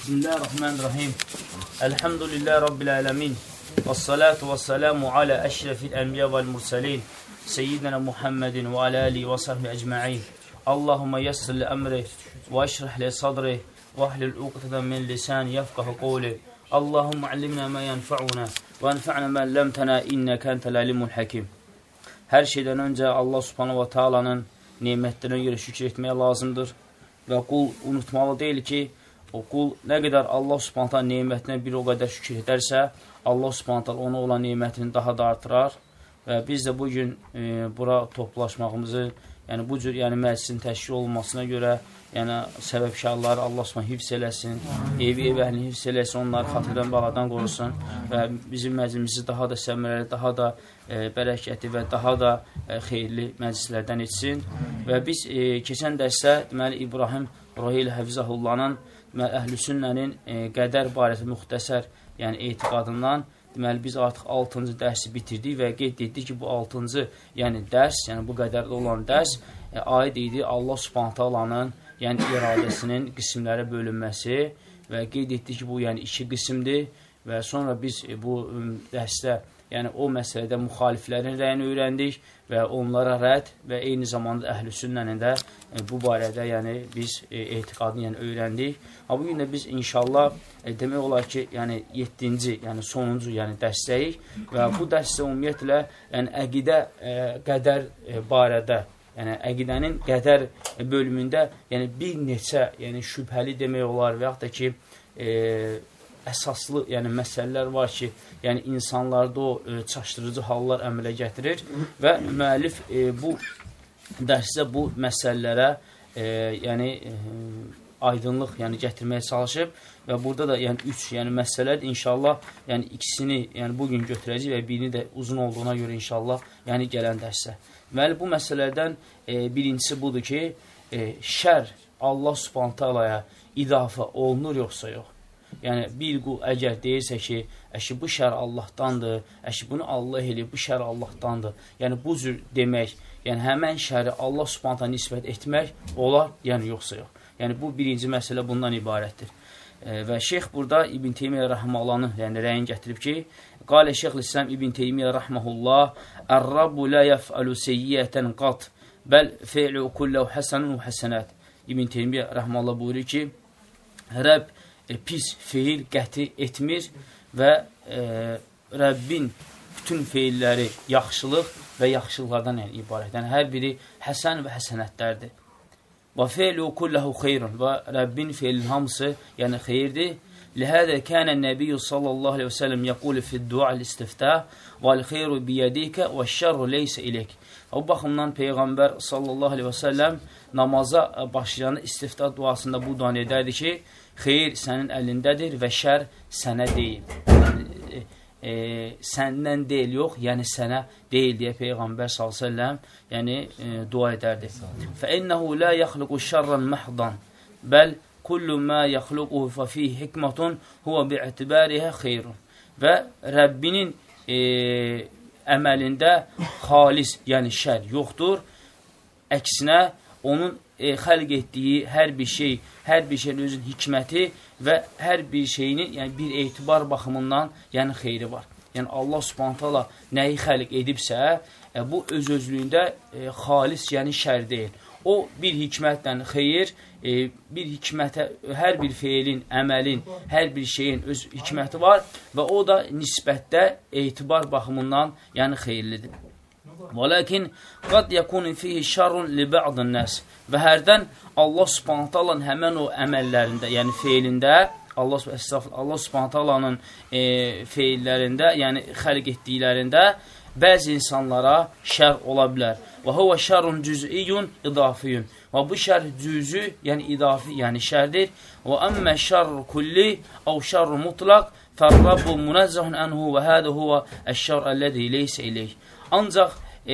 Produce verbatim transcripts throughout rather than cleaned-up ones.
Bismillahirrahmanirrahim. Elhamdülillahi Rabbil alemin. Vessalatu vesselamu ala eşrefil enbiya vel mursalin. Seyyidina Muhammedin ve ala alihi ve sahbihi ecma'in. Allahümme yessir li emri ve eşrih li sadri ve ahlil uqteden min lisani yefkahu qawli. Allahümme allimna ma yenfa'una ve enfa'na ma lemtena inneke entel alimul hakim. Her şeyden önce Allah subhanahu ve taala'nın nimetlerine göre şükür etmeye lazımdır. Və qul unutmalı deyil ki, o qul nə qədər Allah subhanahu taala nemətinə bir o qədər şükür edərsə, Allah subhanahu taala ona olan nemətini daha da artırar. Və biz də bugün e, bura toplaşmağımızı, yəni bu cür yəni məclisin təşkil olunmasına görə, yəni səbəbkarları Allah subhanahu hifz eləsin, evi ev əhlini hifz eləsin, onları xatırdan baladan qorusun və bizim məclisimizi daha da səmərəli, daha da e, bərəkətli və daha da e, xeyirli məclislərdən etsin. Və biz e, keçən dərsdə deməli İbrahim Rahil Həfizahullahın Əhl-i Sünnənin e, qədər barəsi müxtəsər, yəni etiqadından deməli biz artıq altıncı dərsi bitirdik və qeyd etdik ki, bu altıncı yəni dərs, yəni bu qədərdə olan dərs e, aid idi Allah Subhanahu taalanın yəni iradəsinin qismlərə bölünməsi və qeyd etdik ki, bu yəni iki qismdir və sonra biz e, bu e, dərsdə yəni o məsələdə müxaliflərin rəyini öyrəndik və onlara rədd və eyni zamanda Əhl-i Sünnənin də e, bu barədə yəni biz e, etiqadını yəni öyrəndik. Ha bugün də biz inşallah e, demək olar ki, yəni yeddinci, yəni sonuncu yəni dərsdəyik və bu dərsdə ümumiyyətlə yəni əqidə e, qədər e, barədə, yəni əqidənin qədər bölümündə yəni bir neçə yəni şübhəli demək olar və yaxud da ki e, əsaslı yəni məsələlər var ki, yəni insanlarda o e, çaşdırıcı hallar əmələ gətirir və müəllif e, bu dərsdə bu məsələlərə e, yəni e, aydınlıq yəni gətirməyə çalışıb və burada da yəni üç yəni məsələdir. İnşallah yəni ikisini yəni bugün götürəcək və birini də uzun olduğuna görə inşallah yəni gələn dərsə. Deməli bu məsələlərdən e, birincisi budur ki, e, şər Allah Subhanahu taalaya idafa olunur yoxsa yox? Yəni, bir qul əgər deyirsə ki, əşi, bu şər Allahdandır, əşi, bunu Allah eləyir, bu şər Allahdandır. Yəni, bu cür demək, yəni, həmən şəri Allah subhanətə nisbət etmək olar, yəni, yoxsa yox. Yəni, bu birinci məsələ bundan ibarətdir. E, və şeyx burada İbn Teymiyyə rəhməhullanın yəni, rəyin gətirib ki, qalə şeyx-l-İslam İbn Teymiyyə rəhməhullah, Ər-Rabbu lə yəf'alu seyyiyətən qat, bəl fe'lu kulləv həsənun və həsənət. İbn Teymiyyə rəhməhullah buyurur ki, Rəbb E, pis feil qəti etmir və e, Rəbbin bütün feilləri yaxşılıq və yaxşılıqlardan yəni, ibarət. Yəni, hər biri həsən və həsənətlərdir. Və feilu kulləhu xeyrun və Rəbbin feilin hamısı yəni xeyirdir. Lihədə kənə nəbiyyü sallallahu aleyhi və səlləm yəqulu fid-dua'l istiftah vəl-xeyru biyədikə və şərru leysə ilək. O baxımdan Peyğəmbər sallallahu aleyhi və səlləm namaza başlayanı istiftah duasında bu duanı edərdi ki, xeyir sənin əlindədir və şər sənə deyil. Yəni, e, səndən deyil, yox, yəni sənə deyil deyə Peyğəmbər sallallahu aleyhi və səlləm yəni, e, dua edərdi. Fəinnəhu lə yaxluqu şərran məhdan, bəl kullu mə yaxluquhu fəfih hikmətun huvə bi'tibərihə xeyrun. Və Rəbbinin e, əməlində xalis, yəni şər yoxdur. Əksinə, onun e, xəlq etdiyi hər bir şey, hər bir şeyin özün hikməti və hər bir şeyinin yəni, bir etibar baxımından yəni, xeyri var. Yəni, Allah subhanət hala nəyi xəlq edibsə, e, bu öz-özlüyündə e, xalis, yəni şər deyil. O, bir hikmətlə xeyir, e, bir hikmətə, hər bir feilin, əməlin, hər bir şeyin öz hikməti var və o da nisbətdə etibar baxımından yəni xeyirlidir. Və lakin, qad yakunu fihi şərrun li ba'dın nəs və hərdən Allah subhanət halanın həmən o əməllərində, yəni feilində, Allah, Allah subhanət halanın e, feillərində, yəni xəlq etdiklərində bəzi insanlara şər ola bilər. Və huvə şərrun cüz'iyyun idafiyyun. Və bu şər cüzü, yəni idafi, yəni şərdir. Və əmmə şərr kulli, əv şərr mutlaq, fərrabbu münezzəhun ənhu və hədə huvə əşşər əlləzi leysə iləyh. Ancaq e,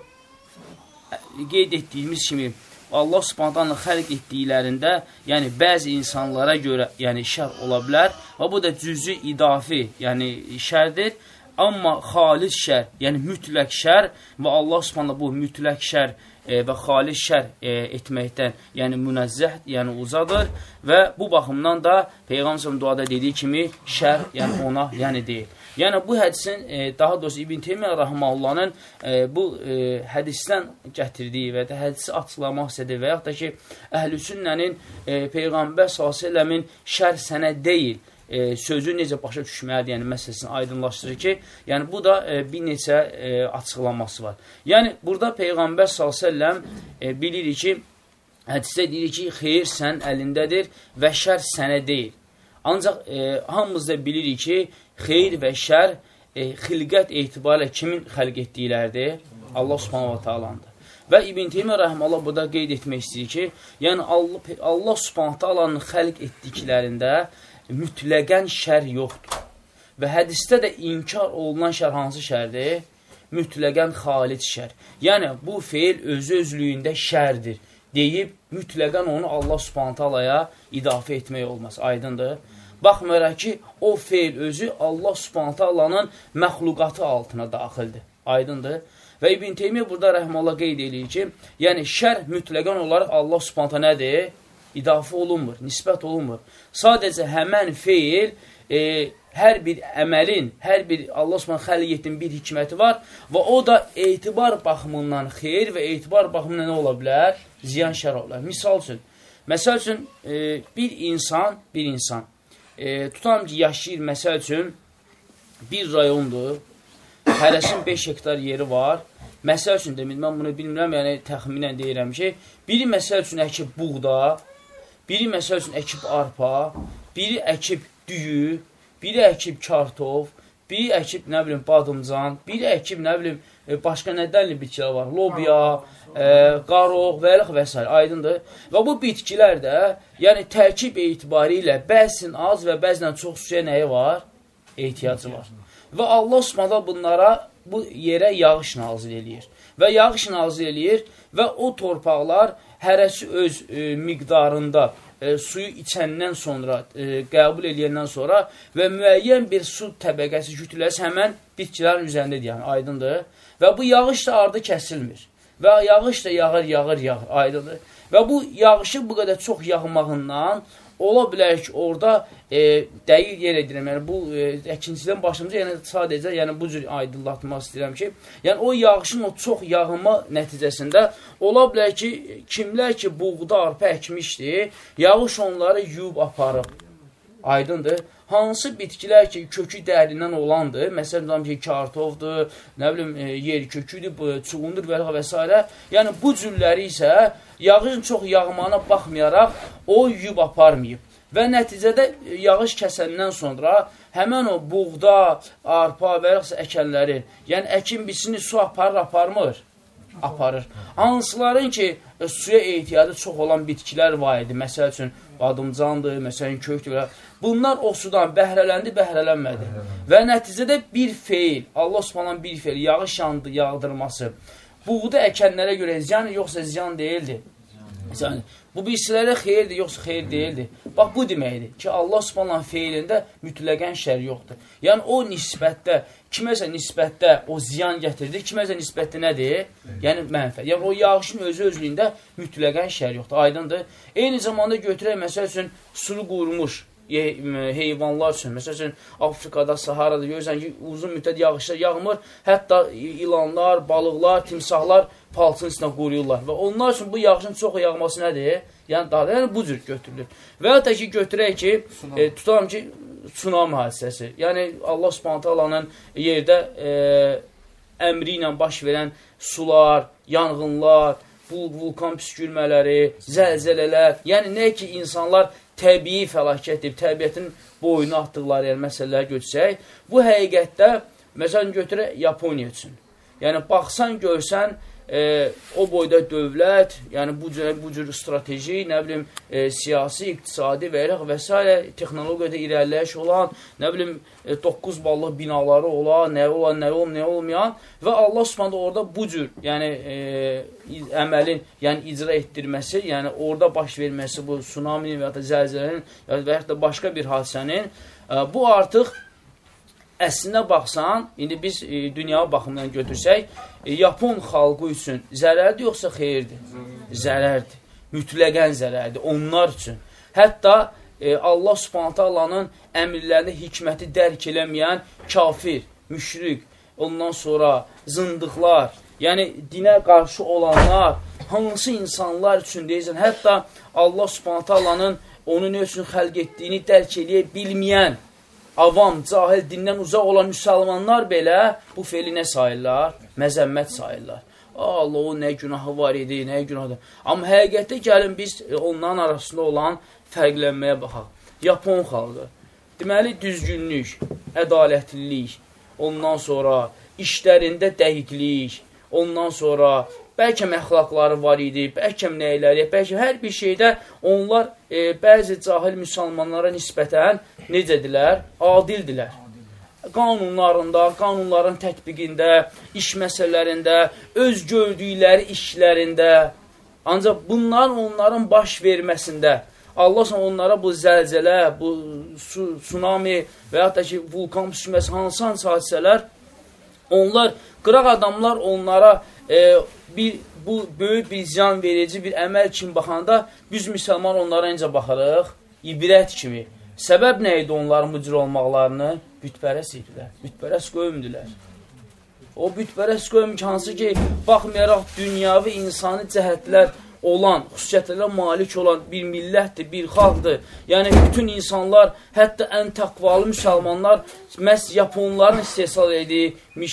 qeyd etdiyimiz kimi Allah subhanətlə xəlq etdiklərində, yəni bəzi insanlara görə yəni şər ola bilər və bu da cüzü idafi, yəni şərdir. Amma xalis şər, yəni mütləq şər və Allah subhanətlə bu mütləq şər e, və xalis şər e, etməkdən, yəni münezzəh, yəni uzadır və bu baxımdan da Peyğəmbər duada dediyi kimi şər, yəni ona yəni deyil. Yəni bu hədisin, e, daha doğrusu İbn Teymiyyə Rahimahullahın e, bu e, hədisdən gətirdiyi və də hədisi açıqlamaq istədiyi və yaxud da ki, Əhl-i Sünnənin e, Peyğəmbər sallallahu əleyhi və səlləmin şər sənə deyil e, sözü necə başa düşməlidir, yəni məsələsini aydınlaşdırır ki, yəni bu da e, bir neçə e, açıqlaması var. Yəni burada Peyğəmbər sallallahu əleyhi və səlləm e, bilirik ki, hədisdə deyir ki, xeyir sənin əlindədir və şər sənə deyil. Ancaq e, hamımız da bilirik ki, xeyir və şər e, xilqət etibarilə kimin xəlq etdikləridir? Allah subhanahu wa ta'alandır. Və İbn Teymiyyə Rahiməhullah burada qeyd etmək istəyir ki, yəni Allah, Allah subhanahu wa ta'alanın xəlq etdiklərində mütləqən şər yoxdur. Və hədisdə də inkar olunan şər hansı şərdir? Mütləqən xalis şər. Yəni bu feil özü-özlüyündə şərdir deyib, mütləqən onu Allah subhanahu wa ta'alaya idafə etmək olmaz. Aydındır. Baxmayaraq ki, o feil özü Allah subhanahu ta'alanın məxluqatı altına daxildir. Aydındır. Və İbn Teymiyyə burada rəhməllah qeyd edir ki, yəni şər mütləqən olaraq Allah subhanahu nədir? İdafə olunmur, nisbət olunmur. Sadəcə həmən feil e, hər bir əməlin, hər bir Allah subhanahu xəlq etdiyin bir hikməti var və o da etibar baxımından xeyir və etibar baxımından nə ola bilər? Ziyan şər ola bilər. Misal üçün, məsəl üçün e, bir insan, bir insan E, tutam ki, yaşayır, məsəl üçün, bir rayondur, hərəsin beş hektar yeri var. Məsəl üçün, demir, mən bunu bilmirəm, yəni təxminən deyirəm ki, biri məsəl üçün əkib buğda, biri məsəl üçün əkib arpa, biri əkib düyü, biri əkib kartof, biri əkib, nə bilim, badımcan, biri əkib, nə bilim, başqa nədənli bitkilər var, lobya, e, qaroq və eləx və s. Aydındır. Və bu bitkilər də, yəni tərkib etibarilə bəzən az və bəzən çox suya nəyi var? Ehtiyacı var. Və Allah subhanahu bunlara bu yerə yağış nazil eləyir. Və yağış nazil eləyir və o torpaqlar hərəsi öz e, miqdarında e, suyu içəndən sonra, e, qəbul eləyəndən sonra və müəyyən bir su təbəqəsi kütləsi həmən bitkilərin üzərindədir, yəni aydındır. Və bu yağış da ardı kəsilmir. Və yağış da yağır, yağır, yağır, aydındır. Və bu yağışı bu qədər çox yağmağından ola bilər ki, orada e, dəqiq yer edirəm. Yəni, bu e, əkinçidən başımıza yəni, sadəcə yəni, bu cür aydınlatmaq istəyirəm ki, yəni, o yağışın o çox yağma nəticəsində ola bilər ki, kimlər ki, buğda, arpa əkmişdir, yağış onları yuyub aparıb. Aydındır. Hansı bitkilər ki, kökü dərindən olandır, məsələn, ki, kartofdur, nə bilim, e, yer köküdür, çuğundur və, və s. Yəni, bu cürləri isə yağışın çox yağmağına baxmayaraq o yuyub aparmayıb. Və nəticədə yağış kəsəndən sonra həmən o buğda, arpa və yaxud əkənləri, yəni əkin biçini su aparır, aparmır? Aparır. Hansıların ki, suya ehtiyacı çox olan bitkilər var idi, məsəl üçün, badımcandır, məsələn, kökdür. Bunlar o sudan bəhrələndi, bəhrələnmədi. Və nəticədə bir feil, Allah subhanallah bir feil, yağış yandı, yağdırması, buğda əkənlərə görə ziyan, yoxsa ziyan deyildi. Yəni, bu birisilərə xeyirdir, yoxsa xeyir deyildi. Bax, bu deməkdir ki, Allah subhanallah feilində mütləqən şər yoxdur. Yəni, o nisbətdə, kiməsə nisbətdə o ziyan gətirdi, kiməsə nisbətdə nədir? Yəni, mənfə. Yəni, o yağışın özü özlüyündə mütləqən şər yoxdur, aydındır. Eyni zamanda götürək, məsəl üçün, sulu qurumuş heyvanlar üçün, məsəl üçün, Afrikada, Saharada görürsən ki, uzun müddət yağışlar yağmır, hətta ilanlar, balıqlar, timsahlar palçın içində qoruyurlar və onlar üçün bu yağışın çox yağması nədir? Yəni, daha da, yəni bu cür götürülür. Və hətta ki, götürək ki, e, tutalım ki, tsunami hadisəsi, yəni Allah subhanətə Allah'ın yerdə e, əmri ilə baş verən sular, yanğınlar, bu vulkan püskürmələri, zəlzələlər, yəni nə ki, insanlar təbii fəlakət edib, təbiətin boyunu atdıqları yəni, məsələləri götürsək, bu həqiqətdə, məsələn, götürək Yaponiya üçün. Yəni, baxsan, görsən, e, o boyda dövlət, yəni bu cür, bu cür strateji, nə bilim, e, siyasi, iqtisadi və elə və s. texnologiyada irəliləyiş olan, nə bilim, e, doqquz ballıq binaları olan, nə olan, nə olmayan, nə olmayan və Allah subhanədə orada bu cür, yəni, e, əməlin, yəni icra etdirməsi, yəni orada baş verməsi bu tsunaminin və ya da zəlzələnin və ya da başqa bir hadisənin, e, bu artıq əslinə baxsan, indi biz e, dünya baxımından götürsək, e, Yapon xalqı üçün zərərdir yoxsa xeyirdir? Zərərdir. Mütləqən zərərdir onlar üçün. Hətta e, Allah Subhanahu taalanın əmrlərində hikməti dərk eləməyən kafir, müşrik, ondan sonra zındıqlar, yəni dinə qarşı olanlar, hansı insanlar üçün deyirsən, hətta Allah Subhanahu taalanın onu nə üçün xəlq etdiyini dərk eləyə bilməyən, avam, cahil, dindən uzaq olan müsəlmanlar belə bu feili nə sayırlar? Məzəmmət sayırlar. Allah, o nə günahı var idi, nə günahı. Amma həqiqətdə gəlin biz onların arasında olan fərqlənməyə baxaq. Yapon xalqı, deməli düzgünlük, ədalətlilik, ondan sonra işlərində dəqiqlik, ondan sonra bəlkə əxlaqları var idi, bəlkə nəyləri, bəlkə hər bir şeydə onlar e, bəzi cahil müsəlmanlara nisbətən necədirlər? Adildilər. Qanunlarında, qanunların tətbiqində, iş məsələlərində, öz gördükləri işlərində, ancaq bunların onların baş verməsində, Allah onlara bu zəlzələ, bu su, tsunami və yaxud da ki, vulkan püskürməsi, hansı-hansı hadisələr, onlar, qıraq adamlar onlara e, bir, bu böyük bir ziyan verici bir əməl kimi baxanda, biz müsəlman onlara necə baxırıq? İbrət kimi. Səbəb nə idi onların bu cür olmaqlarını? Bütpərəs idilər, bütpərəs qövmdülər. O bütpərəs qövm ki, hansı ki, baxmayaraq dünyavi insani cəhətlər olan, xüsusiyyətlərə malik olan bir millətdir, bir xalqdır. Yəni, bütün insanlar, hətta ən təqvalı müsəlmanlar məhz Yaponların istehsal edir,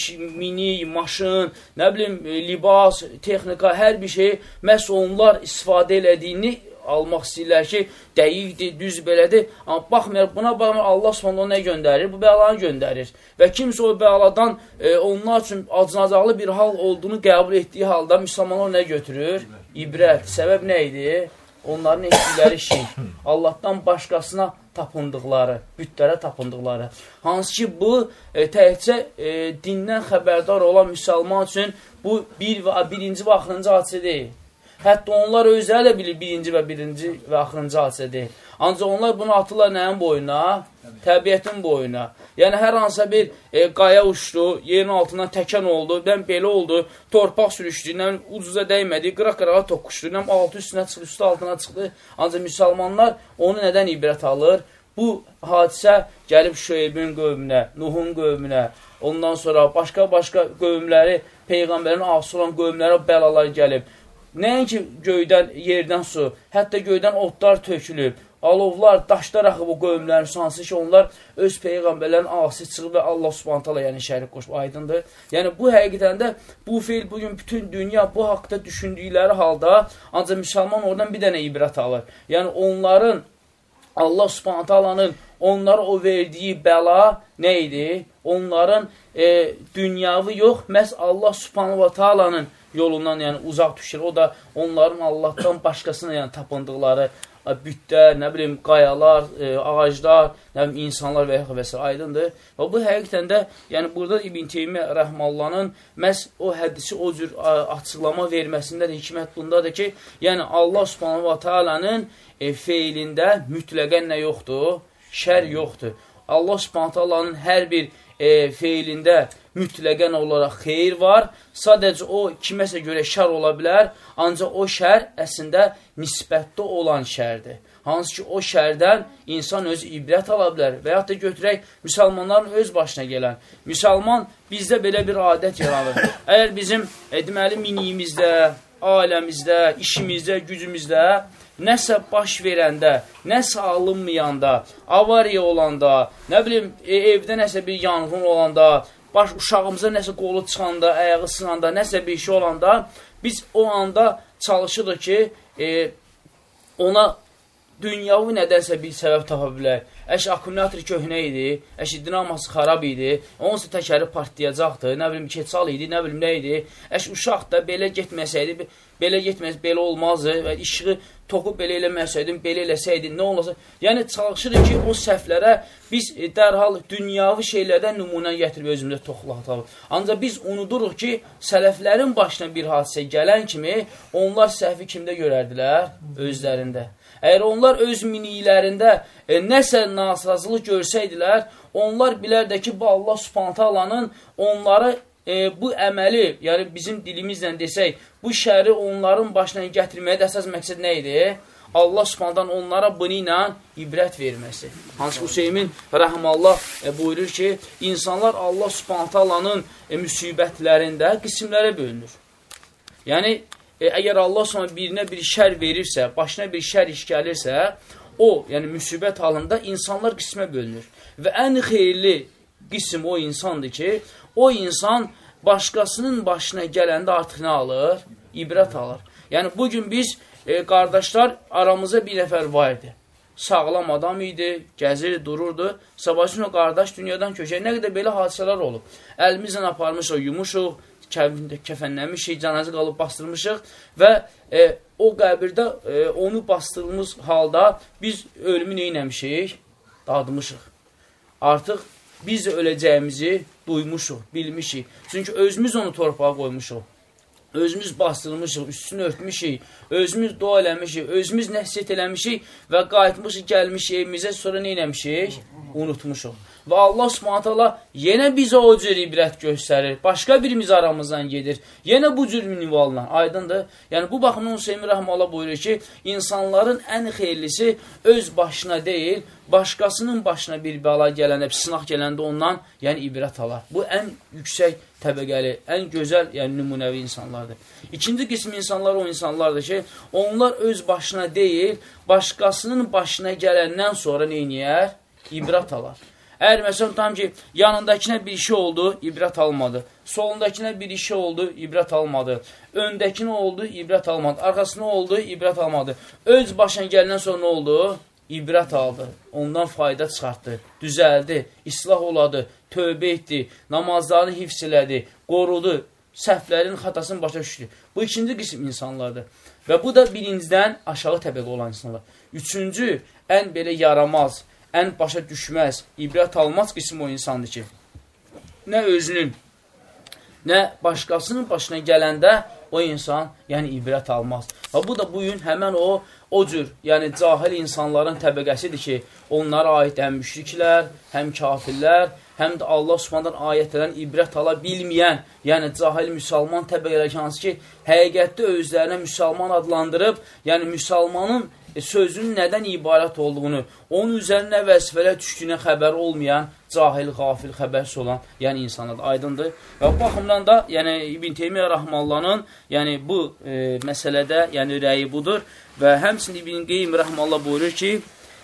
mini, maşın, nə bilim, libas, texnika, hər bir şey məhz onlar istifadə elədiyini almaq istəyirlər ki, dəqiqdir, düz belədir. Amma baxmayaraq, buna baxmayaraq Allah Subhanahu nə göndərir? Bu bəlanı göndərir. Və kimsə o bəladan e, onlar üçün acınacaqlı bir hal olduğunu qəbul etdiyi halda müsəlmanlar nə götürür? İbrət. Səbəb nə idi? Onların etdikləri şey. Allahdan başqasına tapındıqları, bütlərə tapındıqları. Hansı ki, bu e, təhcə e, dindən xəbərdar olan müsəlman üçün bu bir və birinci və axırıncı hadisə deyil. Hətta onlar özləri də bilir birinci və birinci və axırıncı hadisə deyil. Ancaq onlar bunu atırlar nəyin boyuna? Təbiətin boyuna. Yəni, hər hansısa bir e, qaya uçdu, yerin altından təkən oldu, nəm belə oldu, torpaq sürüşdü, nəm ucuza dəymədi, qıraq-qırağa toqquşdu, nəm altı üstünə çıxdı, üstü altına çıxdı. Ancaq müsəlmanlar onu nədən ibrət alır? Bu hadisə gəlib Şüeybin qövmünə, Nuhun qövmünə, ondan sonra başqa-başqa qövmləri, Peyğəmbərin asıl olan qövmlərə bəlalar gəlib. Nəinki göydən, yerdən su, hətta göydən otlar tökülüb, alovlar, daşlar axıb o qövmlərin sansı ki, onlar öz Peyğəmbərlərin ağası çıxıb və Allah Subhanahu taala yəni şərik qoşub, aydındır. Yəni, bu həqiqətən də bu feil bugün bütün dünya bu haqda düşündükləri halda, ancaq müsəlman oradan bir dənə ibrət alır. Yəni, onların, Allah Subhanahu taalanın onlara o verdiyi bəla nə idi? Onların e, dünyavi yox, məhz Allah Subhanahu taalanın yolundan yəni uzaq düşür. O da onların Allahdan başqasına yəni tapındıqları bütlər, nə bilim, qayalar, e, ağaclar, nə bilim, insanlar və yaxud və s. aydındır. Və bu həqiqətən də, yəni burada İbn Teymiyyə Rəhmallahın məhz o hədisi o cür açıqlama verməsində də hikmət bundadır ki, yəni Allah Subhanahu wa Taala'nın e, feilində mütləqən nə yoxdur? Şər yoxdur. Allah Subhanahu Taala'nın hər bir e, feilində mütləqən olaraq xeyir var. Sadəcə o kiməsə görə şər ola bilər, ancaq o şər əslində nisbətdə olan şərdir. Hansı ki, o şərdən insan özü ibrət ala bilər və yaxud da götürək müsəlmanların öz başına gələn. Müsəlman bizdə belə bir adət yaranır. Əgər bizim e, deməli miniyimizdə, aləmizdə, işimizdə, gücümüzdə nəsə baş verəndə, nəsə alınmayanda, avariya olanda, nə bilim, e, evdə nəsə bir yanğın olanda, baş uşağımıza nəsə qolu çıxanda, ayağı sınanda, nəsə bir şey olanda, biz o anda çalışırıq ki, e, ona dünyavi nədənsə bir səbəb tapa bilək. Əş, akkumulyator köhnə idi, əş, dinaması xarab idi, onsa təkəri partlayacaqdı, nə bilim, keçal idi, nə bilim, nə idi. Əş, uşaq da belə getməsəydi, belə getməsəydi, belə olmazdı və işığı toxu belə eləməsəydin, belə eləsəydin, nə olasa. Yəni, çalışırıq ki, o səhvlərə biz e, dərhal dünyavi şeylərdən nümunə gətirib özümüzdə toxulataq. Ancaq biz unuduruq ki, sələflərin başına bir hadisə gələn kimi, onlar səhvi kimdə görərdilər? Özlərində. Əgər onlar öz miniklərində e, nəsə nasazlıq görsəydilər, onlar bilərdə ki, bu Allah Subhanahu taalanın onları e, bu əməli, yəni bizim dilimizlə desək, bu şəri onların başına gətirməyə də əsas məqsəd nə idi? Allah Subhanahu onlara bunu ilə ibrət verməsi. Hansı Hüseymin rəhməllah e, buyurur ki, insanlar Allah Subhanahu taalanın e, müsibətlərində qismlərə bölünür. Yəni, e, əgər Allah Subhanahu birinə bir şər verirsə, başına bir şər iş gəlirsə, o, yəni müsibət halında insanlar qismə bölünür. Və ən xeyirli qism o insandır ki, o insan başqasının başına gələndə artıq nə alır? İbrət alır. Yəni, bugün biz E, qardaşlar, aramızda bir nəfər var idi. Sağlam adam idi, gəzir, dururdu. Sabahçın o qardaş dünyadan köşək. Nə qədər belə hadisələr olub. Əlimizlə aparmışıq, yumuşuq, kəfənləmişik, cənazə qalıb bastırmışıq və e, o qəbirdə e, onu bastırılmış halda biz ölümü neynəmişik? Dadmışıq. Artıq biz öləcəyimizi duymuşuq, bilmişik. Çünki özümüz onu torpağa qoymuşuq. Özümüz bastırmışıq, üstünü örtmüşük, özümüz dua eləmişik, özümüz nəsiyyət eləmişik və qayıtmışıq, gəlmişik evimizə, sonra nə eləmişik? Unutmuşuq. Və Allah Subhanahu taala yenə bizə o cür ibrət göstərir. Başqa birimiz aramızdan gedir. Yenə bu cür minvallar. Aydındır. Yəni, bu baxımdan Hüseyin rəhməllah buyurur ki, insanların ən xeyirlisi öz başına deyil, başqasının başına bir bəla gələndə, bir sınaq gələndə ondan yəni ibrət alar. Bu ən yüksək təbəqəli, ən gözəl, yəni nümunəvi insanlardır. İkinci qism insanlar o insanlardır ki, onlar öz başına deyil, başqasının başına gələndən sonra neyniyər? İbrət alar. Əgər məsələn tam ki, yanındakına bir işi oldu, ibrət almadı. Solundakına bir işi oldu, ibrət almadı. Öndəkinə oldu, ibrət almadı. Arxasına oldu, ibrət almadı. Öz başına gələndən sonra nə oldu? İbrət aldı. Ondan fayda çıxartdı, düzəldi, islah oladı, tövbə etdi, namazlarını hifz elədi, qorudu, səhvlərin xatasını başa düşdü. Bu ikinci qism insanlardır. Və bu da birincidən aşağı təbəqə olan insanlar. Üçüncü, ən belə yaramaz, ən başa düşməz, ibrət almaz qism o insandır ki, nə özünün, nə başqasının başına gələndə o insan, yəni ibrət almaz. Və bu da bugün həmən o, o cür, yəni cahil insanların təbəqəsidir ki, onlara aid həm müşriklər, həm kafirlər, həm də Allah Subhanahu ayətlərdən ibrət ala bilməyən, yəni cahil müsəlman təbəqələr hansı ki, həqiqətdə özlərinə müsəlman adlandırıb, yəni müsəlmanın sözünün nədən ibarət olduğunu, onun üzərində vəzifələr düşdüyünə xəbər olmayan, cahil, qafil, xəbərsiz olan, yəni insanlardır, aydındır. Və bu baxımdan da, yəni İbn Teymiyyə Rəhməllahın, yəni bu e, məsələdə, yəni rəyi budur və həmçinin İbn Qeym Rəhməllah buyurur ki,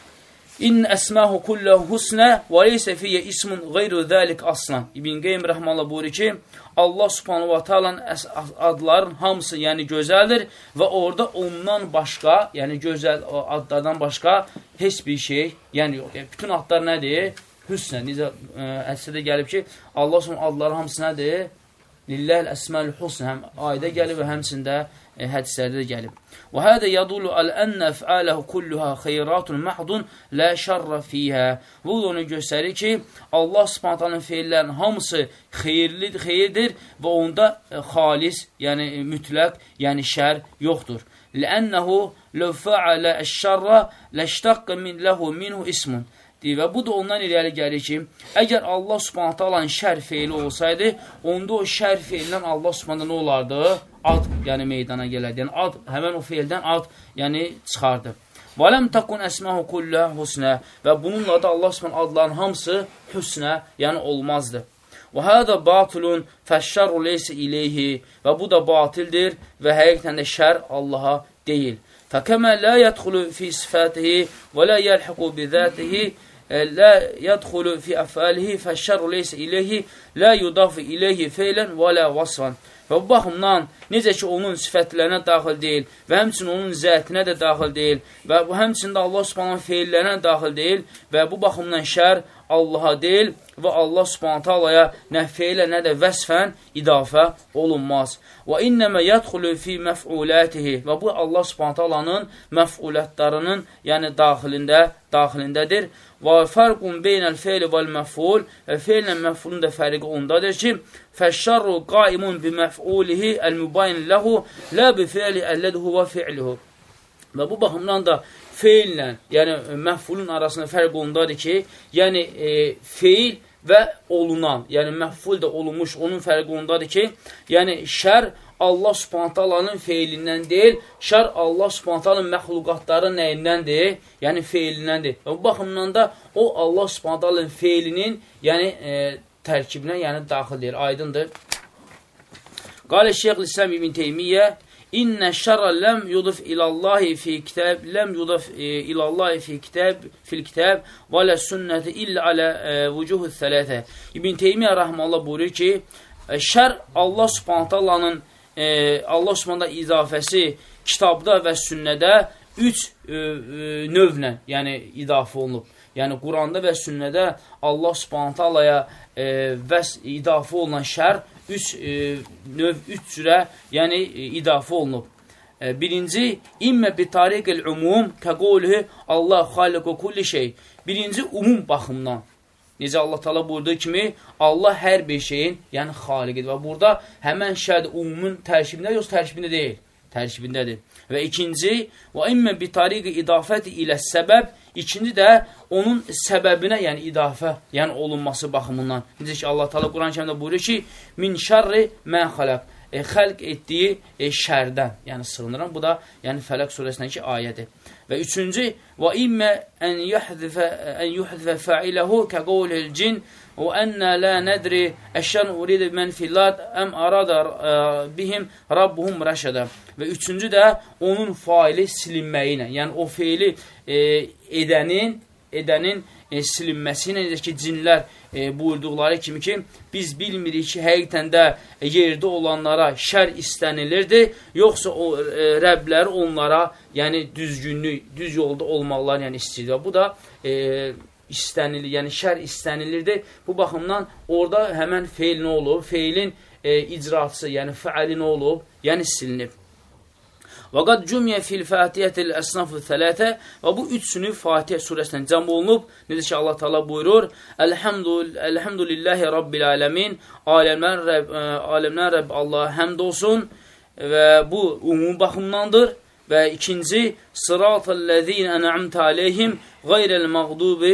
İn əsməhu kulləhu husnə və leysə fiyyə ismun qeyru zəlik aslan. İbn Qeym Rəhməllah buyurur ki, Allah Subhanahu wa ta'alanın adların hamısı yəni gözəldir və orada ondan başqa, yəni gözəl adlardan başqa heç bir şey yəni yox. Yəni, bütün adlar nədir? Hüsnə. Necə əsrdə gəlib ki, Allah Subhanahu adları hamısı nədir? Lilləl əsməl husnə. Həm ayda gəlib və həmçində e, hədislərdə də gəlib. Və hədə yadulu əl-ənnə fəaləhu kulluha xeyratun məhdun lə şərrə fiyhə. Bu da onu göstərir ki, Allah Subhanahu feillərin hamısı xeyirlidir, xeyirdir və onda e, xalis, yəni e, mütləq, yəni şər yoxdur. Ləənnəhu ləv fəalə əş-şərrə ləştəqqə min ləhu minhu ismun. Və bu da ondan irəli gəlir ki, əgər Allah Subhanahu taalanın şər feili olsaydı, onda o şər feilindən Allah Subhanahu nə olardı? Ad, yəni meydana gələrdi. Yəni ad, həmən o feildən ad, yəni çıxardı. Və ləm takun əsməhu kullə husnə. Və bununla da Allah Subhanahu adların hamısı hüsnə, yəni olmazdı. Və hədə batulun fəşşəru leysə ileyhi. Və bu da batildir və həqiqətən də şər Allaha deyil. فكما لا يدخل في صفاته ولا يلحق بذاته لا يدخل في أفعاله فالشر ليس إليه لا يضاف إليه فعلا ولا وصفا. Və bu baxımdan, necə ki, onun sifətlərinə daxil deyil və həmçinin onun zətinə də daxil deyil və bu həmçində Allah Subhanahu feillərinə daxil deyil və bu baxımdan şər Allaha deyil və Allah Subhanahu taalaya nə feilə, nə də vəsfən idafə olunmaz. Və innəmə yədxulu fi məf'ulətihi və bu Allah Subhanahu taalanın məf'ulətlərinin, yəni daxilində, daxilindədir. Və fərqun beynəl feili vəl məf'ul və feillə məf'ulun da fərqi ondadır ki, fəşşarru qaimun bi məf'ulihi əl-mübayin ləhu lə bi feili əllədi huvə fi'lihu. Və bu baxımdan da feillə, yəni məfulun arasında fərq ondadır ki, yəni e, feil və olunan, yəni məful da olunmuş, onun fərqi ondadır ki, yəni şər Allah Subhanahu taalanın feilindən deyil, şər Allah Subhanahu taalanın məxluqatları nəyindəndir? Yəni feilindəndir. Və bu baxımdan da o Allah Subhanahu taalanın feilinin yəni e, tərkibinə, yəni daxildir, aydındır. Qalə Şeyxülislam İbn Teymiyyə İnnə şərə ləm yuduf ilallahi fi kitab, ləm yuduf e, ilallahi fi kitab, fil kitab və lə sünnəti illə alə e, vücuhu thələtə. İbn Teymiyyə rəhməllah buyurur ki, e, şər Allah Subhanahu taalanın e, Allah Subhanahu izafəsi kitabda və sünnədə üç e, e, növlə, yəni idafə olunub. Yəni Quranda və sünnədə Allah Subhanahu taalaya e, vəs idafə olunan şər üç e, növ, üç cürə, yəni e, idafə olunub. E, birinci, immə bi tariqil umum kəqoluhu Allah xaliqu kulli şey. Birinci, umum baxımdan. Necə Allah Taala buyurduğu kimi, Allah hər bir şeyin, yəni xaliqidir. Və burada həmən şər umumun tərkibində, yoxsa tərkibində deyil, tərkibindədir. Və ikinci, və immə bi tariqi idafəti ilə səbəb, İkinci də onun səbəbinə, yəni idafə, yəni olunması baxımından. Necə ki, Allah Taala Quran-Kərimdə buyurur ki, min şərri mən xələq, e, xəlq etdiyi e, şərdən, yəni sığınıram. Bu da yəni Fələq surəsindəki ayədir. Və üçüncü, və immə ən yuhdifə fa'iləhu kəqovlil cin və ennə lə nədri əşən uridə mən fillad əm arada bihim rabbuhum rəşədə. Və üçüncü də onun faili silinməyi ilə, yəni o feili e, edənin, edənin e, silinməsi ilə, necə ki, cinlər e, buyurduqları kimi ki, biz bilmirik ki, həqiqətən də yerdə olanlara şər istənilirdi, yoxsa o e, Rəbləri onlara, yəni düzgünlük, düz yolda olmaqlarını yəni, istəyirdi. Bu da e, istənilir, yəni şər istənilirdi. Bu baxımdan orada həmən feil nə olub? Feilin e, icraçısı, yəni fəali nə olub? Yəni silinib. Və qad cümiyə fil fatiyyətil əsnafı thələtə və bu üç sünüf Fatihə surəsindən cəm olunub. Necə ki, Allah Taala buyurur, Elhamdülillahi Rabbil aləmin, aləmlər Rəbb, aləmlər Rəbb Allaha həmd olsun və bu umum baxımdandır. Və ikinci, sıratəl-ləzîn ən'amtə aleyhim qayrəl məğdubi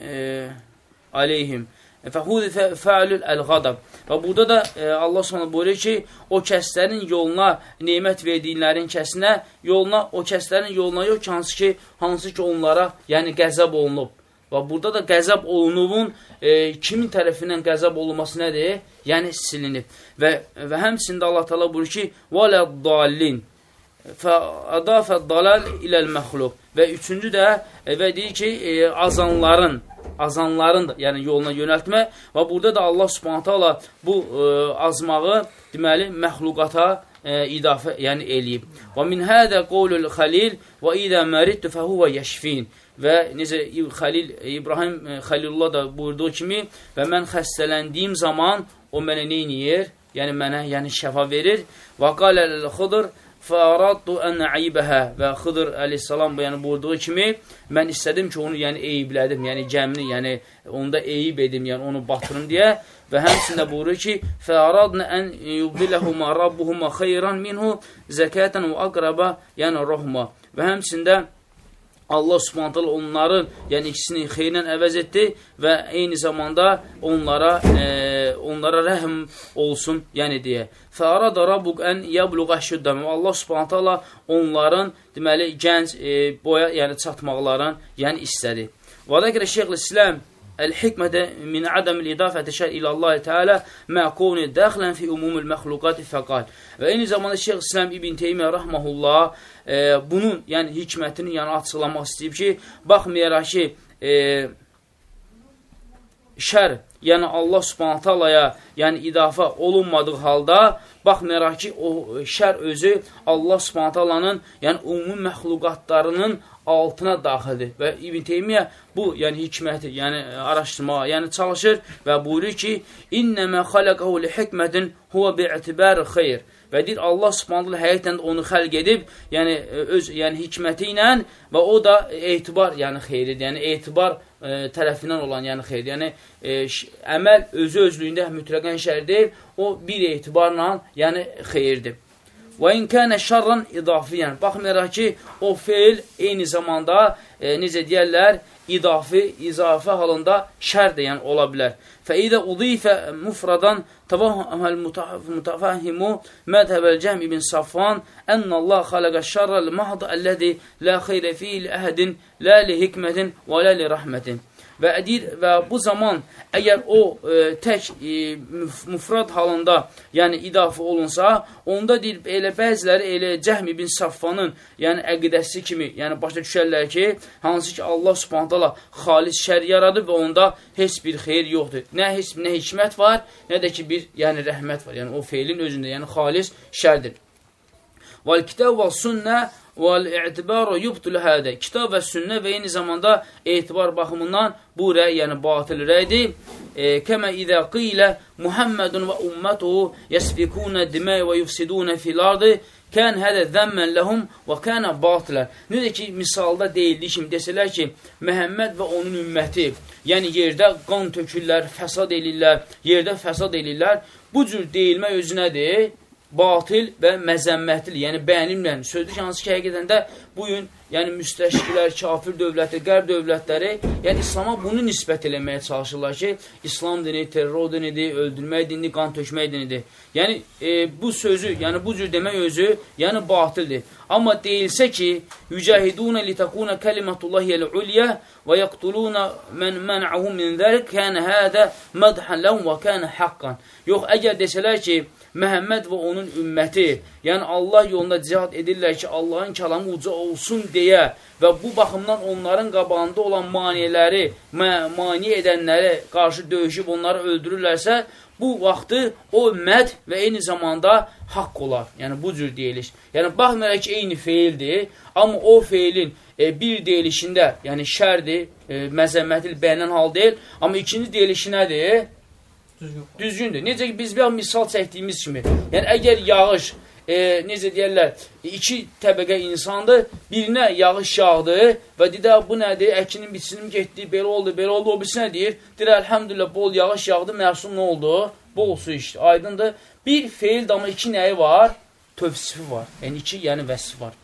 aleyhim. Fəhudifə fəalül əl-qadab. Və burada da e, Allah sonra buyurur ki, o kəslərin yoluna, neymət verdiklərin kəsinə, yoluna, o kəslərin yoluna yox ki, hansı ki, hansı ki onlara, yəni qəzəb olunub. Və burada da qəzəb olunubun e, kimin tərəfindən qəzəb olunması nədir? Yəni silinib. Və, və həmçində Allah Taala buyurur ki, vələd-dallin fəadafəd-dalal iləl-məxluq. Və üçüncü də e, və deyir ki, e, azanların, azanların da, yəni yoluna yönəltmə və burada da Allah Subhanahu taala bu e, azmağı deməli məxluqata e, idafə, yəni eləyib. Və min hədə qawlul Xəlil və idə məridtu fəhuva yəşfin. Və necə Xəlil İbrahim Xəlilullah da buyurduğu kimi və mən xəstələndiyim zaman o mənə nə edir? Yəni mənə yəni şəfa verir. Və qaləl Xıdır fəraddu ən əybəhə və Xıdır əleyhissalam yəni buyurduğu kimi mən istədim ki, onu yəni eyiblədim, yəni gəmini, yəni onda eyib edim, yəni onu batırım deyə və həmçində buyurur ki, fəradnə ən yubdiləhumə rabbuhumə xeyran minhu zəkətən və aqraba yəni rohma və həmçində Allah Subhanahu taala onların yəni ikisini xeyirlə əvəz etdi və eyni zamanda onlara e, onlara rəhm olsun, yəni deyə. Fərada rabbuk an yabluğa şuddam. Allah Subhanahu taala onların deməli gənc e, boya yəni çatmaqlarını yəni istədi. Və dəkirə Şeyxülislam el-hikmətə min adamil idafəti şər ilə Allah Teala məquni dəxlən fi umumul məxluqati fəqal. Və eyni zamanda Şeyxülislam İbn Teymiyyə rahmehullah e, bunun yəni hikmətini yəni açıqlamaq istəyib ki, baxmayaraq ki, e, şər, yəni Allah Subhanahu taalaya yəni idafə olunmadığı halda, baxmayaraq ki, o şər özü Allah Subhanahu taalanın yəni ümumi məxluqatlarının altına daxildir və İbn Teymiyyə bu, yəni hikməti, yəni araşdırmağa, yəni çalışır və buyurur ki, İnnəmə xaləqəhu li hikmətin huvə bi'tibari xeyr. Və deyir, Allah Subhanahu həqiqətən onu xəlq edib, yəni öz yəni hikməti ilə və o da etibar, yəni xeyridir. Yəni etibar e, tərəfindən olan yəni xeyridir. Yəni e, əməl özü özlüyündə mütləqən şər deyil, o bir etibarla yəni xeyirdir. Və in kənə şərran idafiyən. Baxmayaraq ki, o feil eyni zamanda, e, necə deyərlər, idafi, izafə halında şər deyən ola bilər. Fəidə udifə mufradan tavahəl mutafəhimu mədhəbəl Cəhm ibn Safvan ennəllah xaləqə şərrəl mahdı əllədi lə xeyrə fiyil əhədin lə li hikmətin və lə li rəhmətin. Və, edir, və bu zaman əgər o e, tək e, müfrad halında, yəni idafə olunsa, onda deyir, elə bəziləri elə Cəhm ibn Safvanın yəni əqidəsi kimi, yəni başa düşərlər ki, hansı ki Allah Subhanahu taala xalis şər yaradıb və onda heç bir xeyir yoxdur. Nə heç nə hikmət var, nə də ki bir yəni rəhmət var. Yəni o feilin özündə, yəni xalis şərdir. Vəl kitab və sünnə vəl-i'tibaru yubtul hədə. Kitab və sünnə və eyni zamanda etibar baxımından bu rəy, yəni batil rəydir. E, Kəmə idə qilə Muhammedun və ummətuhu yəsfikunə dimə və yufsidunə filardı. Kən hədə zəmmən ləhum və kənə batilə. Necə ki, misalda deyildi kimi desələr ki, Məhəmməd və onun ümməti, yəni yerdə qan tökürlər, fəsad elirlər, yerdə fəsad elirlər. Bu cür deyilmə özü nədir? Batil və məzəmmətli, yəni bəyənilməyən sözdür ki, hansı ki, həqiqətən də bugün yəni müstəşkilər, kafir dövlətləri, qərb dövlətləri, yəni İslama bunu nisbət eləməyə çalışırlar ki, İslam dini, terror dinidir, öldürmək dinidir, qan tökmək dinidir. Yəni e, bu sözü, yəni bu cür demək özü, yəni batildir. Amma deyilsə ki, yücəhidunə litəkunə kəlimatullahi əl-ulyə və yəqtulunə mən mən'ahum min zəlik, kənə hədə mədhən ləhum və kənə haqqan. Yox, əgər desələr ki, Məhəmməd və onun ümməti, yəni Allah yolunda cihad edirlər ki, Allahın kəlamı uca olsun deyə və bu baxımdan onların qabağında olan maniləri, mani edənləri qarşı döyüşüb onları öldürürlərsə, bu vaxtı o ümmət və eyni zamanda haqq olar. Yəni, bu cür deyilir. Yəni, baxmayaraq ki, eyni feildir, amma o feilin e, bir deyilişində, yəni şərdir, e, məzəmmətli bəyənən hal deyil, amma ikinci deyilişi nədir? Düzgündür. Necə ki, biz bir misal çəkdiyimiz kimi, yəni əgər yağış, e, necə deyərlər, iki təbəqə insandır, birinə yağış yağdı və dedə, bu nədir, əkinin biçinin getdi, belə oldu, belə oldu, o birisi nə deyir? Deyir, əlhəmdülillah, bol yağış yağdı, məhsul nə oldu? Bol su içdi, aydındır. Bir feil damı iki nəyi var? Tövsifi var, yəni iki, yəni vəsif var.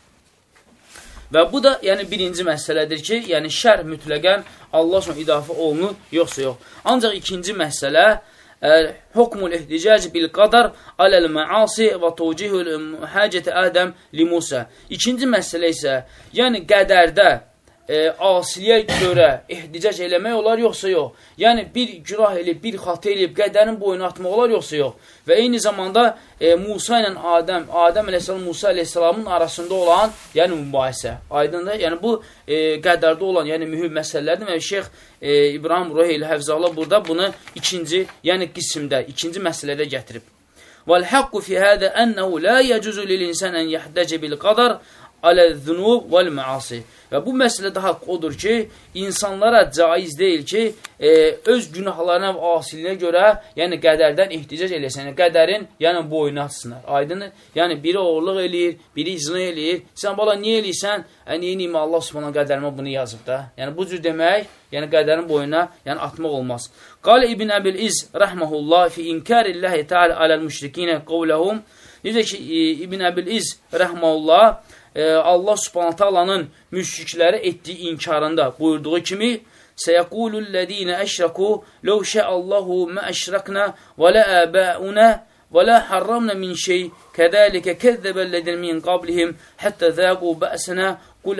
Və bu da yəni birinci məsələdir ki, yəni şər mütləqən Allah üçün idafə olunur, yoxsa yox. Ancaq ikinci məsələ, hukmul ihticac bil qadar aləl məasi və tevcihul hacət Ədəm li Musa. İkinci məsələ isə, yəni qədərdə e, asiliyə görə ihticac eləmək olar, yoxsa yox. Yəni bir günah eləyib, bir xatə eləyib, qədərin boyunu atmaq olar, yoxsa yox. Və eyni zamanda e, Musa ilə Adəm, Adəm əleyhissalam, Musa əleyhissalamın arasında olan, yəni mübahisə. Aydındır? Yəni bu e, qədərdə olan, yəni mühüm məsələlərdir və Şeyx e, İbrahim Ruheyli Həfzallah burada bunu ikinci, yəni qismdə, ikinci məsələdə gətirib. Vəl-həqqu fi hədə ənəhu la yəcuzu lil-insan ən yəhdəcə bil-qadar alə-zunub vəl-məasi. Və bu məsələdə haqq odur ki, insanlara caiz deyil ki, e, öz günahlarına və asiliyinə görə, yəni qədərdən ihticac eləsin. Yəni qədərin, yəni boyunu atsınlar. Aydındır? Yəni biri oğurluq eləyir, biri zina eləyir. Sən bala niyə eləyirsən? Yəni yeniyim Allah Subhanahu qədərimə bunu yazıb da. Yəni bu cür demək, yəni qədərin boyuna, yəni atmaq olmaz. Qale İbn Əbil İz rəhməhullah fi inkarillahi ta'ala aləl-müşrikinə qavləhum. Necə ki, İbn Əbil İz rəhməhullah Allah Subhanahu taalanın müşriklərə etdiyi inkarında buyurduğu kimi Səyəqulullədinə əşrəku ləv şəallahu mə əşrəknə və lə əbəunə və lə harramnə min şey kədəlikə kəzzəbəllədin min qablihim həttə zəqu bə'sənə qul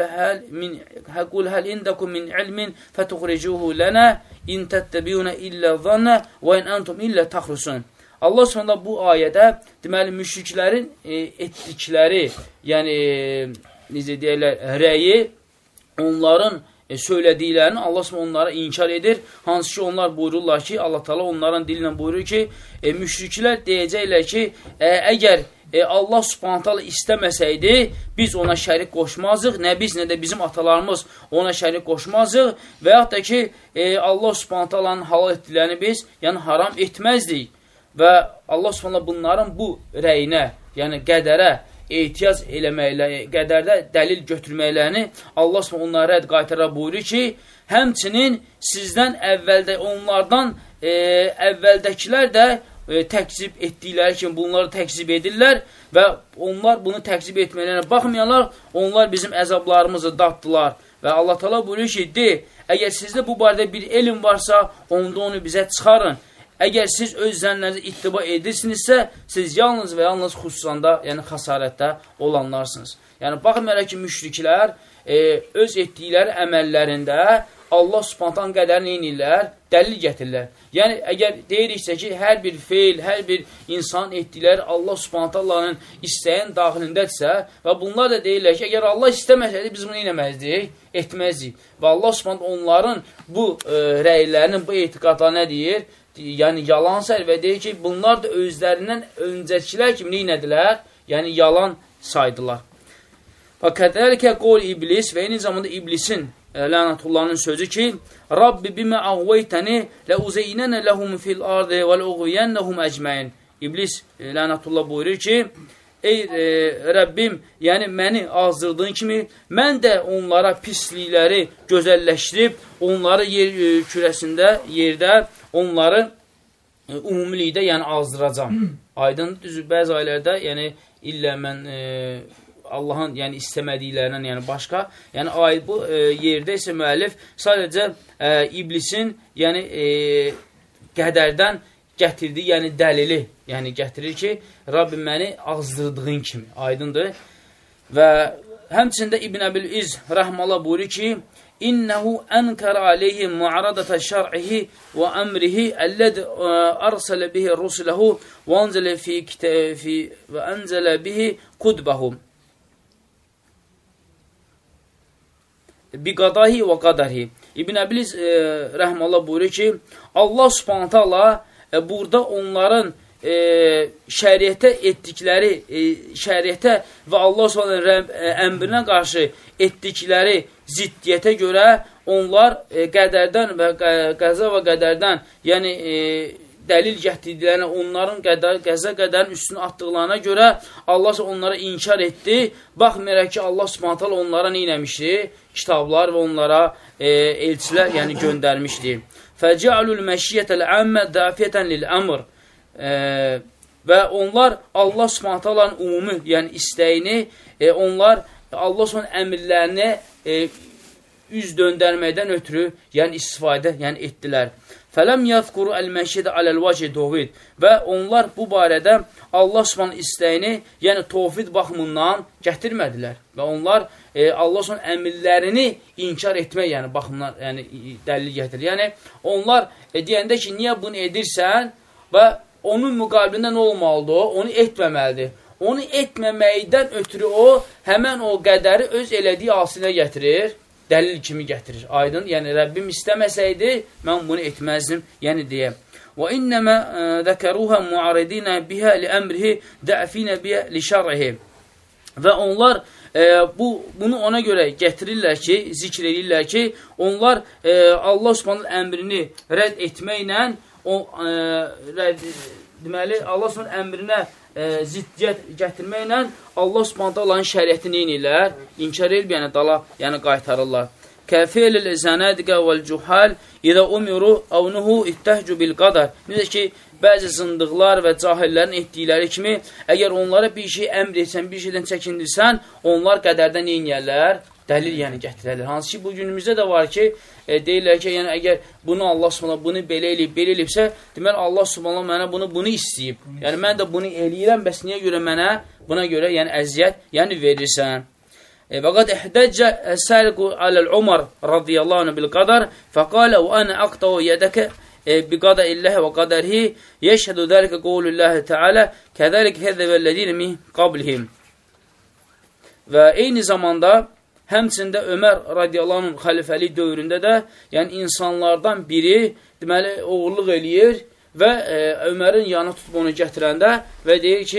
həl indəkum min ilmin fətuxricuhu lənə in təttəbiyunə illə zannə və in əntum illə təxrusun. Allah sonra bu ayədə deməli müşriklərin e, etdikləri, yəni e, necə deyirlər, rəyi, onların e, söylədiklərini Allah sonra onlara inkar edir. Hansı ki onlar buyururlar ki, Allah Teala onların dilinə buyurur ki, e, müşriklər deyəcəklər ki, e, əgər e, Allah Subhanahu taala istəməsəydi, biz ona şərik qoşmazdıq, nə biz, nə də bizim atalarımız ona şərik qoşmazdıq və yaxud da ki, e, Allah Subhanahu taalanın halal etdiklərini biz yəni haram etməzdik. Və Allah Subhanahu bunların bu rəyinə, yəni qədərə ehtiyac eləməklə, qədərdə dəlil götürməklərini Allah Subhanahu onlara rədd qaytararaq buyurur ki, həmçinin sizdən əvvəldə onlardan e, əvvəldəkilər də e, təkzib etdikləri kimi bunları təkzib edirlər və onlar bunu təkzib etmələrine baxmayanlar, onlar bizim əzablarımızı daddılar. Və Allah Teala buyuruyor ki, de, əgər sizdə bu barədə bir elm varsa, onda onu bizə çıxarın. Əgər siz öz zənnlərinizi ittiba edirsinizsə, siz yalnız və yalnız xüsusanda, yəni xəsarətdə olanlarsınız. Yəni, baxmayaraq ki, müşriklər e, öz etdikləri əməllərində Allah Subhanahu qədərini inirlər, dəlil gətirirlər. Yəni, əgər deyiriksə ki, hər bir feil, hər bir insan etdikləri Allah Subhanahu istəyin daxilindədirsə və bunlar da deyirlər ki, əgər Allah istəməsəydi, biz bunu inəməzdik, etməzdik. Və Allah Subhanahu onların bu e, rəylərinin, bu etiqadları nə deyir? Yəni, yalan sər və deyir ki, bunlar da özlərindən öncəkilər kimi neynədilər? Yəni, yalan saydılar. Və kədəlikə qol iblis və eyni zamanda iblisin lənətullahın sözü ki, Rabbi bimə ağveytəni lə uzeynənə ləhum fil ardı və ləuğviyənnəhum əcməyin. İblis lənətullah buyurur ki, ey e, Rəbbim, yəni məni azdırdığın kimi, mən də onlara pislikləri gözəlləşdirib, onları yer e, kürəsində, yerdə onları e, umumilikdə yəni azdıracam. Aydın düzü, bəzi aylərdə, yəni illə mən e, Allahın yəni istəmədiklərindən, yəni başqa, yəni ay bu e, yerdə isə müəllif sadəcə e, iblisin yəni e, qədərdən gətirdiyi, yəni dəlili, yəni gətirir ki, Rabbim məni azdırdığın kimi, aydındır. Və həmçində İbn Əbil İz rəhməllah buyurur ki, İnnehu ənkər aleyhi mu'aradata şər'ihi və əmrihi əlləd ərsələ bihi rusuləhu və ənzələ fi kitəfi və ənzələ bihi qudbəhum. Biqadahi və qadarhi. İbn Əbliz e, rəhməllah buyurur ki, Allah subhanət hala e, burada onların e, şəriətə etdikləri, e, şəriətə və Allah subhanət e, əmrinə qarşı etdikləri ziddiyyətə görə onlar e, qədərdən və qəza və qədərdən, yəni e, dəlil gətirdiklərinə, onların qədər, qəza qədərin üstünü atdıqlarına görə Allah onlara inkar etdi. Baxmayaraq ki, Allah subhanət hala onlara neynəmişdi? Kitablar və onlara e, elçilər yəni göndərmişdi. Fəcəalul məşiyyətəl əmmə dafiyyətən lil əmr. E, və onlar Allah subhanət halanın umumi, yəni istəyini, e, onlar Allah subhanət əmirlərini e, üz döndərməkdən ötürü, yəni istifadə yəni etdilər. Fələm yəzkuru əl-məşiyyədə aləl-vəcə tovhid. Və onlar bu barədə Allah subhanət istəyini, yəni tovhid baxımından gətirmədilər. Və onlar e, Allah subhanət əmirlərini inkar etmək, yəni baxımdan yəni, dəlil gətirir. Yəni onlar e, deyəndə ki, niyə bunu edirsən və onun müqabilində nə olmalıdır o? Onu etməməlidir. Onu etməməkdən ötürü o, həmən o qədəri öz elədiyi asilə gətirir. Dəlil kimi gətirir. Aydın, yəni Rəbbim istəməsəydi, mən bunu etməzdim, yəni deyə. Və innəmə zəkəruhə muaridinə bihə li əmrihi dəfinə bihə li şərrihi. Və onlar e, bu, bunu ona görə gətirirlər ki, zikr edirlər ki, onlar e, Allah subhanət əmrini rədd etməklə, o, e, rədd, deməli, Allah subhanət əmrinə e, ziddiyyət gətirməklə Allah subhanət Allahın şəriətini inirlər, inkar edib, yəni dala, yəni qaytarırlar. Kəfiyəlil zənədiqə vəl-cuhal idə umiru avnuhu ittəhcu bil qadar. Necə ki, bəzi zındıqlar və cahillərin etdikləri kimi, əgər onlara bir şey əmr etsən, bir şeydən çəkindirsən, onlar qədərdən neynəyərlər? Dəlil yəni gətirərlər. Hansı ki, bu günümüzdə də var ki, e, deyirlər ki, yəni əgər bunu Allah subhanallah bunu belə eləyib, belə eləyibsə, deməli Allah subhanallah mənə bunu, bunu istəyib. Yəni mən də bunu eləyirəm, bəs niyə görə mənə buna görə yəni əziyyət yəni verirsən? Və qad ihdəcə səriqu aləl-Umar radiyallahu anh bil-qadar fəqalə və ənə aqtavu yədəkə biqada illəhi və qadarhi yeşhədu dəlikə qovlullahi tealə kədəlik həzəvəllədiyini min qablihim. Və eyni zamanda həmçində Ömər radiyallahu anh xəlifəlik dövründə də yəni insanlardan biri deməli oğurluq eləyir və e, Ömərin yanına tutub onu gətirəndə və deyir ki,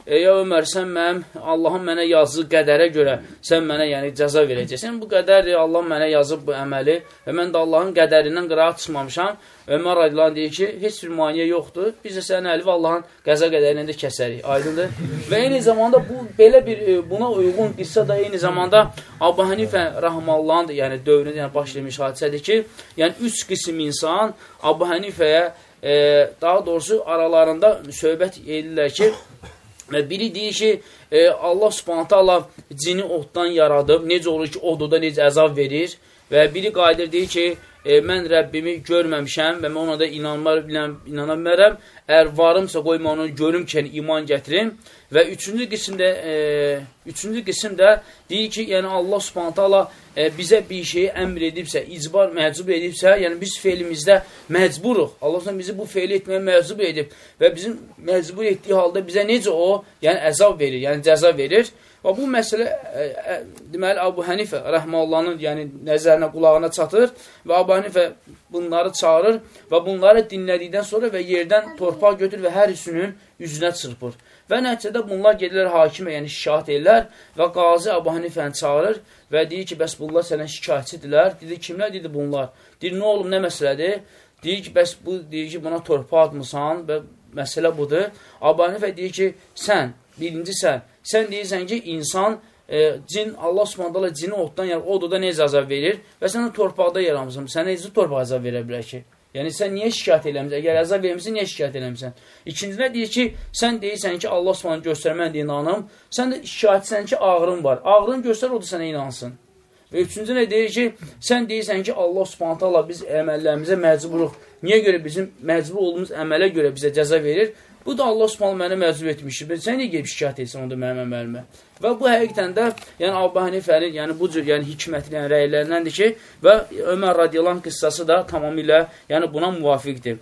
e, ya Ömər, sən mənim, Allahın mənə yazdığı qədərə görə sən mənə yəni cəza verəcəksən. Bu qədərdir, Allah mənə yazıb bu əməli və mən də Allahın qədərindən qırağa çıxmamışam. Ömər radiyallahu anh deyir ki, heç bir maniyə yoxdur. Biz də sənin əli və Allahın qəza qədərini də kəsərik. Aydındır. Və eyni zamanda bu belə bir buna uyğun qissa da eyni zamanda Abu Hanifə rahmehullahın da yəni dövründə yəni baş vermiş hadisədir ki, yəni üç qism insan Abu Hanifəyə e, daha doğrusu aralarında söhbət edirlər ki, və biri deyir ki, e, Allah Subhanahu taala cini oddan yaradıb, necə olur ki, oduda necə əzab verir və biri qayıdır deyir ki, E, mən Rəbbimi görməmişəm və mən ona da inanmar, inana bilmərəm. Əgər varımsa qoy mən onu görüm ki, yəni, iman gətirim. Və üçüncü qismdə, e, üçüncü qismdə deyir ki, yəni Allah Subhanahu taala e, bizə bir şeyi əmr edibsə, icbar məcbur edibsə, yəni biz feilimizdə məcburuq. Allah Subhanahu bizi bu feili etməyə məcbur edib və bizim məcbur etdiyi halda bizə necə o, yəni əzab verir, yəni cəza verir. Və bu məsələ, ə, ə, deməli, Abu Hanifə rəhməllahının yəni, nəzərinə, qulağına çatır və Abu Hanifə bunları çağırır və bunları dinlədikdən sonra və yerdən torpaq götür və hər üçünün üzünə çırpır. Və nəticədə bunlar gedirlər hakimə, yəni şikayət edirlər və qazi Abu Hanifəni çağırır və deyir ki, bəs bunlar sənə şikayətçidirlər. Deyir, kimlər dedi bunlar? Deyir, nə olub, nə məsələdir? Deyir ki, bəs bu, deyir ki, buna torpaq atmısan və məsələ budur. Abu Hanifə deyir ki, sən, birinci sən, sən deyirsən ki, insan, e, cin, Allah Subhanahu cini oddan, yəni odada necə əzab verir və sən torpaqda yaramısan. Sənə necə torpaq əzab verə bilər ki? Yəni, sən niyə şikayət eləmirsən? Əgər əzab vermişsən, niyə şikayət eləmirsən? İkincidə deyir ki, sən deyirsən ki, Allah Subhanahu göstərmən deyə inanım. Sən də şikayətsən ki, ağrın var. Ağrın göstər, o da sənə inansın. Və üçüncü nə deyir ki, sən deyirsən ki, Allah Subhanahu biz əməllərimizə məcburuq. Niyə görə bizim məcbur olduğumuz əmələ görə bizə cəza verir? Bu da Allah Subhanahu mənə məcbur etmişdir. Sən niyə gəlib şikayət etsən onda mənim əməlimə? Və bu həqiqətən də, yəni Abu Hanifənin, yəni bu cür, yəni hikmətli, yəni rəylərindəndir ki, və Ömər radiyallahu anh qıssası da tamamilə, yəni buna müvafiqdir.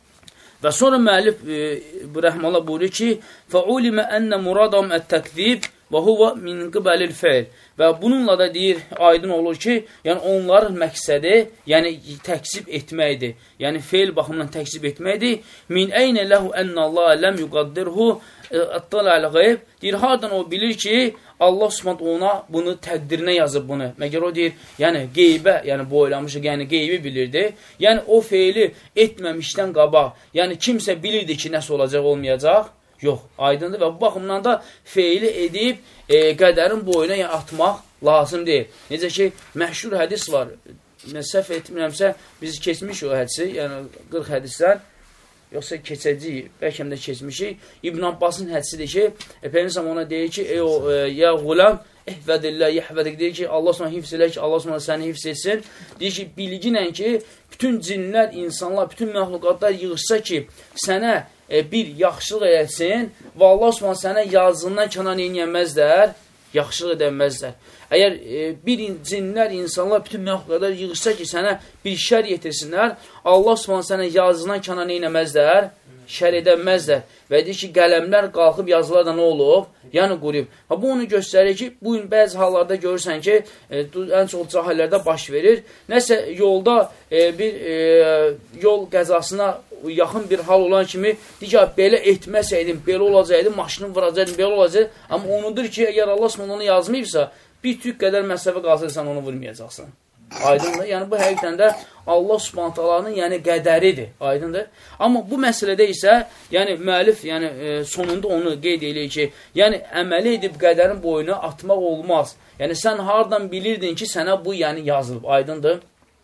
Və sonra müəllif e, bu rəhməllah buyurur ki, فَعُلِمَ أَنَّ مُرَادَهُمْ التَّكْذِيبِ وَهُوَ مِنْ قِبَلِ الْفَيْلِ Və bununla da deyir, aydın olur ki, yəni onların məqsədi, yəni təksib etməkdir. Yəni feil baxımından təksib etməkdir. Min əynə ləhu ənəllaha ləm yuqaddirhu əttələ qayb. Deyir, hardan o bilir ki, Allah Subhanahu ona bunu təqdirinə yazıb bunu. Məgər o deyir, yəni qeybə, yəni boylamışıq, yəni qeybi bilirdi. Yəni o feili etməmişdən qabaq, yəni kimsə bilirdi ki, nəsə olacaq, olmayacaq. Yox, aydındır və bu baxımdan da feili edib e, qədərin boyuna yəni, atmaq lazım deyil. Necə ki, məşhur hədis var. Səhv etmirəmsə, biz keçmiş o hədisi, yəni qırx hədisdən, yoxsa keçəcəyik, bəlkə də keçmişik. İbn Abbasın hədisidir ki, e, Peyğəmbər ona deyir ki, ey o, e, ya qulam, ehvədillah, yəhvədik, deyir ki, Allah sonra hifz elə ki, Allah sonra səni hifz etsin. Deyir ki, bilginlə ki, bütün cinlər, insanlar, bütün məxluqatlar yığışsa ki, sənə E, bir yaxşılıq edəsin və Allah Subhanahu sənə yazından kənar eləyəməzlər, yaxşılıq edəməzlər. Əgər e, bir cinlər, insanlar, bütün məxluqlar yığışsa ki, sənə bir şər yetirsinlər, Allah Subhanahu sənə yazından kənar eləyəməzlər, şər edəməzlər. Və deyir ki, qələmlər qalxıb yazılar da nə olub? Yəni quruyub. Ha, bu onu göstərir ki, bu gün bəzi hallarda görürsən ki, e, ən çox cahillərdə baş verir. Nəsə yolda e, bir e, yol qəzasına yaxın bir hal olan kimi deyir ki, belə etməsəydim, belə olacaqdım, maşını vuracaqdım, belə olacaqdım. Amma onudur ki, əgər Allah Subhanahu onu yazmayıbsa, bir tük qədər məsəfə qalsaysan onu vurmayacaqsan. Aydındır. Yəni, bu həqiqdən də Allah Subhanahu yəni qədəridir. Aydındır. Amma bu məsələdə isə, yəni müəllif yəni, e, sonunda onu qeyd eləyir ki, yəni əməli edib qədərin boyuna atmaq olmaz. Yəni, sən hardan bilirdin ki, sənə bu yəni yazılıb. Aydındır.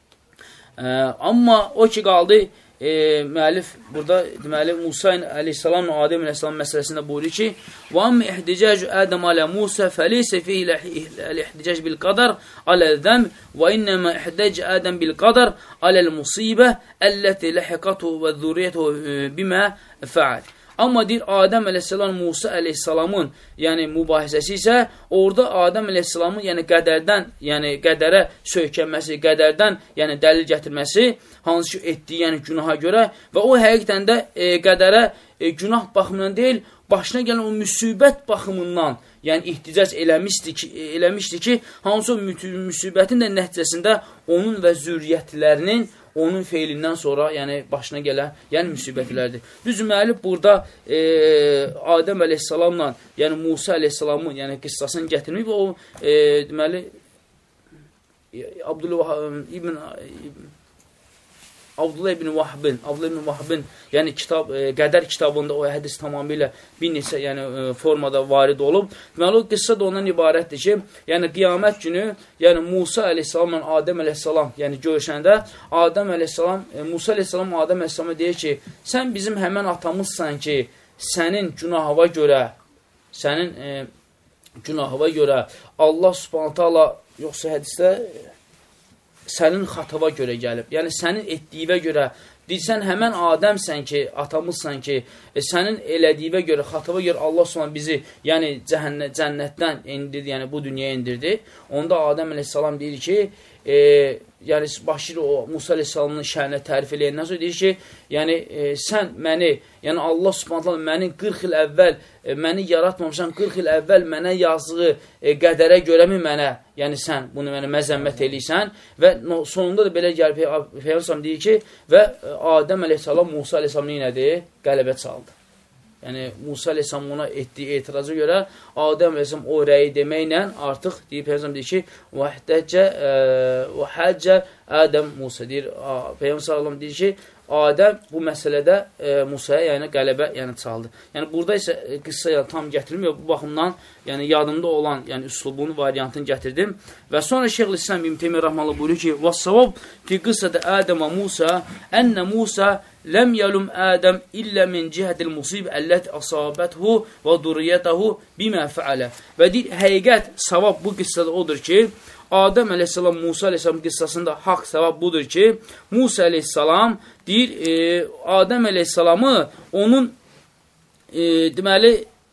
E, amma o ki qaldı, E, müəllif burada deməli Musa əleyhissalam və Adəm əleyhissalam məsələsində buyurur ki: "Və amma ihticacu Adəm alə Musa fəleysə fihi al-ihticac bil qadar alə-zəm və innəmə ihticac Adəm bil qadar aləl-musibə əlləti lahiqatu və zurriyyətu bimə fəal." Amma deyir, Adəm əleyhissalam, Musa əleyhissalamın yəni mübahisəsi isə orada Adəm əleyhissalamın yəni qədərdən, yəni qədərə söykənməsi, qədərdən yəni dəlil gətirməsi, hansı ki etdiyi yəni günaha görə və o həqiqətən də e, qədərə e, günah baxımından deyil, başına gələn o müsibət baxımından yəni ihticac eləmişdi ki, eləmişdi ki, hansı o müsibətin də nəticəsində onun və zürriyyətlərinin onun feilindən sonra, yəni başına gələn, yəni müsibətlərdir. Düz müəllif burada e, Adəm əleyhissalamla, yəni Musa əleyhissalamın, yəni qıssasını gətirməyib, o e, deməli Abdullah ibn Abdullah ibn Vahbin, Abdullah ibn Vahbin, yəni kitab, e, qədər kitabında o hədis tamamilə bir neçə yəni, e, formada varid olub. Deməli, o qıssa da ondan ibarətdir ki, yəni qiyamət günü, yəni Musa əleyhissalamla Adəm əleyhissalam, yəni görüşəndə, Adəm əleyhissalam, e, Musa əleyhissalam Adəm əleyhissalama deyir ki, sən bizim həmən atamızsan ki, sənin günahıva görə, sənin e, günahıva görə Allah subhanət hala, yoxsa hədisdə, sənin xatava görə gəlib, yəni sənin etdiyivə görə, deyirsən, həmən Adəmsən ki, atamızsan ki, e, sənin elədiyivə görə, xatava görə Allah sonra bizi, yəni cəhənnə, cənnətdən indirdi, yəni bu dünyaya indirdi. Onda Adəm əleyhissalam deyir ki, e, yəni başlayır o Musa əleyhissalamın şəhərinə tərif eləyəndən sonra deyir ki, yəni e, sən məni, yəni Allah subhanətlə məni qırx il əvvəl, e, məni yaratmamışsan, qırx il əvvəl mənə yazdığı e, qədərə görəmi mənə, yəni sən bunu mənə məzəmmət eləyirsən və no, sonunda da belə gəlib Peyğəmbər deyir ki, və Adəm əleyhissalam Musa əleyhissalam nədir? Qələbə çaldı. Yəni Musa əleyhissalam ona etdiyi etiraza görə Adəm əleyhissalam o rəyi deməklə artıq deyir Peyğəmbər deyir ki, "Vəhdəcə və həccə Adəm Musa" deyir. Peyğəmbər sallallahu deyir ki, Adəm bu məsələdə e, Musaya yəni qələbə yəni çaldı. Yəni burada isə e, qıssa yəni, tam gətirilmir. Bu baxımdan yəni yadımda olan yəni üslubunu, variantını gətirdim. Və sonra Şeyx İslam İbn Teymiyyə rahmanullah buyurur ki: "Və-savab fi qıssədə Adəm və Musa enne Musa lem yalum Adəm illə min cihətil musib əlləti asabəthu və durriyyətəhu bimə fəalə." Və deyir, həqiqət, savab bu qıssada odur ki, Adəm əleyhissalam, Musa əleyhissalam qıssasında haqq savab budur ki, Musa əleyhissalam deyir, e, Adəm əleyhissalamı onun e, deməli,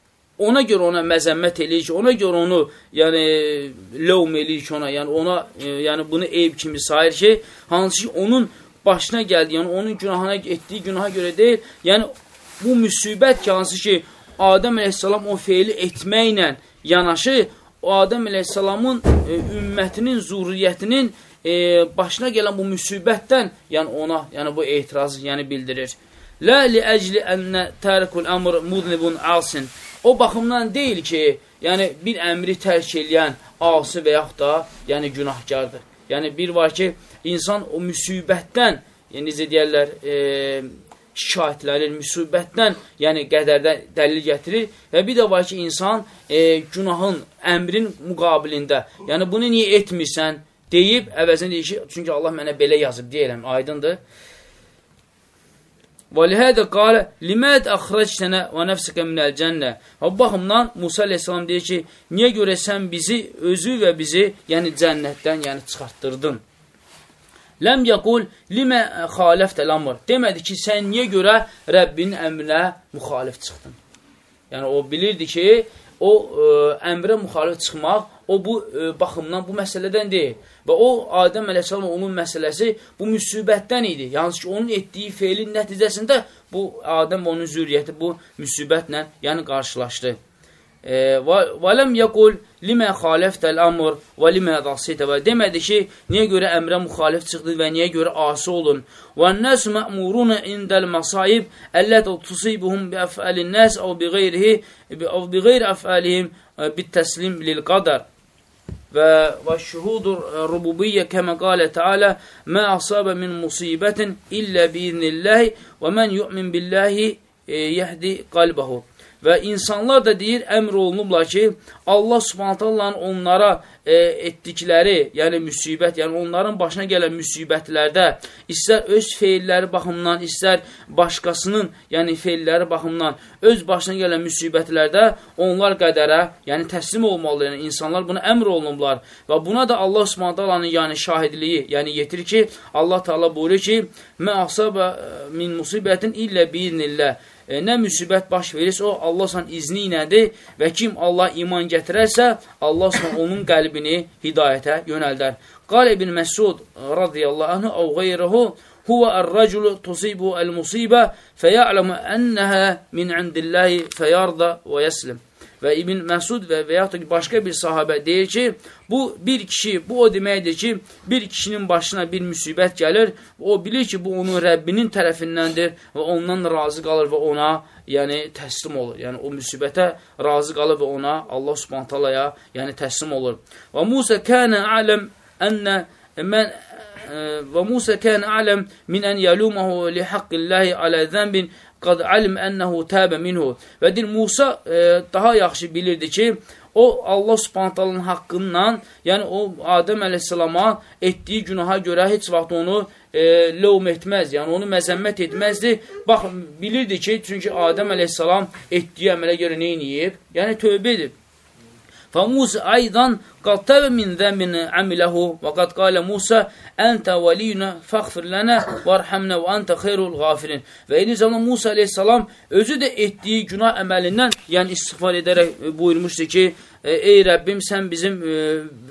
ona görə ona məzəmmət eləyir ki, ona görə onu yəni, lövm eləyir ki, ona, yəni, ona, e, yəni bunu eyb kimi sayır ki, hansı ki, onun başına gəldi, yəni onun günahına etdiyi günaha görə deyil, yəni bu müsibət ki, hansı ki, Adəm əleyhissalam o feili etməklə yanaşı, o Adəm əleyhissalamın e, ümmətinin, zurriyyətinin e, başına gələn bu müsibətdən yəni ona yəni bu etirazı yəni bildirir. Lə li əcli ənə tərikul əmr mudnibun asin. O baxımdan deyil ki, yəni bir əmri tərk eləyən asi və yaxud da yəni günahkardır. Yəni bir var ki, insan o müsibətdən, yəni necə deyərlər, e, şikayətlərin, müsibətdən, yəni qədərdən dəlil gətirir və bir də var ki, insan e, günahın, əmrin müqabilində, yəni bunu niyə etmirsən deyib, əvəzində deyir ki, çünki Allah mənə belə yazıb deyiləm, aydındır. وَلِهَذَا قَالَ لِمَدْ أَخْرَجْتَنَا وَنَفْسِكَ مِنَ الْجَنَّةِ. Bu baxımdan Musa əleyhissalam deyir ki, niyə görə sən bizi, özü və bizi, yəni cənnətdən yəni çıxartdırdın? Ləm yəqul limə xaləftəl amr. Demədi ki, sən niyə görə Rəbbinin əmrinə müxalif çıxdın? Yəni, o bilirdi ki, o ə, əmrə müxalif çıxmaq, o bu ə, baxımdan, bu məsələdən deyil. Və o, Adəm əleyhissalam, onun məsələsi bu müsibətdən idi. Yalnız ki, onun etdiyi feilin nəticəsində bu Adəm və onun zürriyyəti bu müsibətlə yəni qarşılaşdı. Və ləm yəqul limə xaləftəl amr və limə dasitə. Və demədi ki, niyə görə əmrə müxalif çıxdı və niyə görə asi olun. Və nəs mə'muruna indəl məsaib əllədə tusibuhum bi əfəlin nəs əv bi qeyrihi əv bi qeyri əfəlihim bitəslim lil qadar. Və və şuhudur rububiyyə kəmə qalə Teala mə asabə min musibətin illə biiznilləhi və mən yu'min billəhi yəhdi qalbəhu. Və insanlar da deyir, əmr olunublar ki, Allah subhanət Allah'ın onlara e, etdikləri, yəni müsibət, yəni onların başına gələn müsibətlərdə, istər öz feilləri baxımından, istər başqasının, yəni feilləri baxımından, öz başına gələn müsibətlərdə onlar qədərə, yəni təslim olmalı, yəni insanlar buna əmr olunublar. Və buna da Allah subhanət Allah'ın yəni şahidliyi, yəni yetir ki, Allah Teala buyurur ki, mə asabə min musibətin illə biiznillə. E, nə müsibət baş verirsə, o Allah sən izni iləndir və kim Allah iman gətirərsə, Allah sən onun qəlbini hidayətə yönəldər. Qal ibn Məsud radiyallahu anhu əv qeyruhu huvə ər-rəculu tusibu əl-musibə fəyələmu ənəhə min indilləhi fəyarda və yəslim. Və İbn Məsud və və yaxud da başqa bir sahabə deyir ki, bu bir kişi, bu o deməkdir ki, bir kişinin başına bir müsibət gəlir, o bilir ki, bu onun Rəbbinin tərəfindəndir və ondan razı qalır və ona yəni təslim olur. Yəni o müsibətə razı qalır və ona Allah Subhanahu taalaya yəni təslim olur. Və Musa kana a'lam anna men və Musa kana a'lam min an yalumahu li haqqillahi ala zənbin qad alim ennehu təbə minhu. Və deyir, Musa e, daha yaxşı bilirdi ki, o Allah Subhanahu taala'nın haqqından, yəni o Adəm əleyhissalama etdiyi günaha görə heç vaxt onu e, lövm etməz, yəni onu məzəmmət etməzdi. Bax, bilirdi ki, çünki Adəm əleyhissalam etdiyi əmələ görə nə edib? Yəni tövbə edib. فَمُوسَ أَيْضًا قَدْ تَبَ مِنْ ذَنْبٍ عَمِلَهُ وَقَدْ قَالَ مُوسَى أَنْتَ وَلِيُّنَا فَاغْفِرْ لَنَا وَارْحَمْنَا وَأَنْتَ خَيْرُ الْغَافِرِينَ. Və eyni zamanda Musa aleyhissalam özü də etdiyi günah əməlindən, yəni istiğfar edərək buyurmuşdu ki, ey Rəbbim, sən bizim e,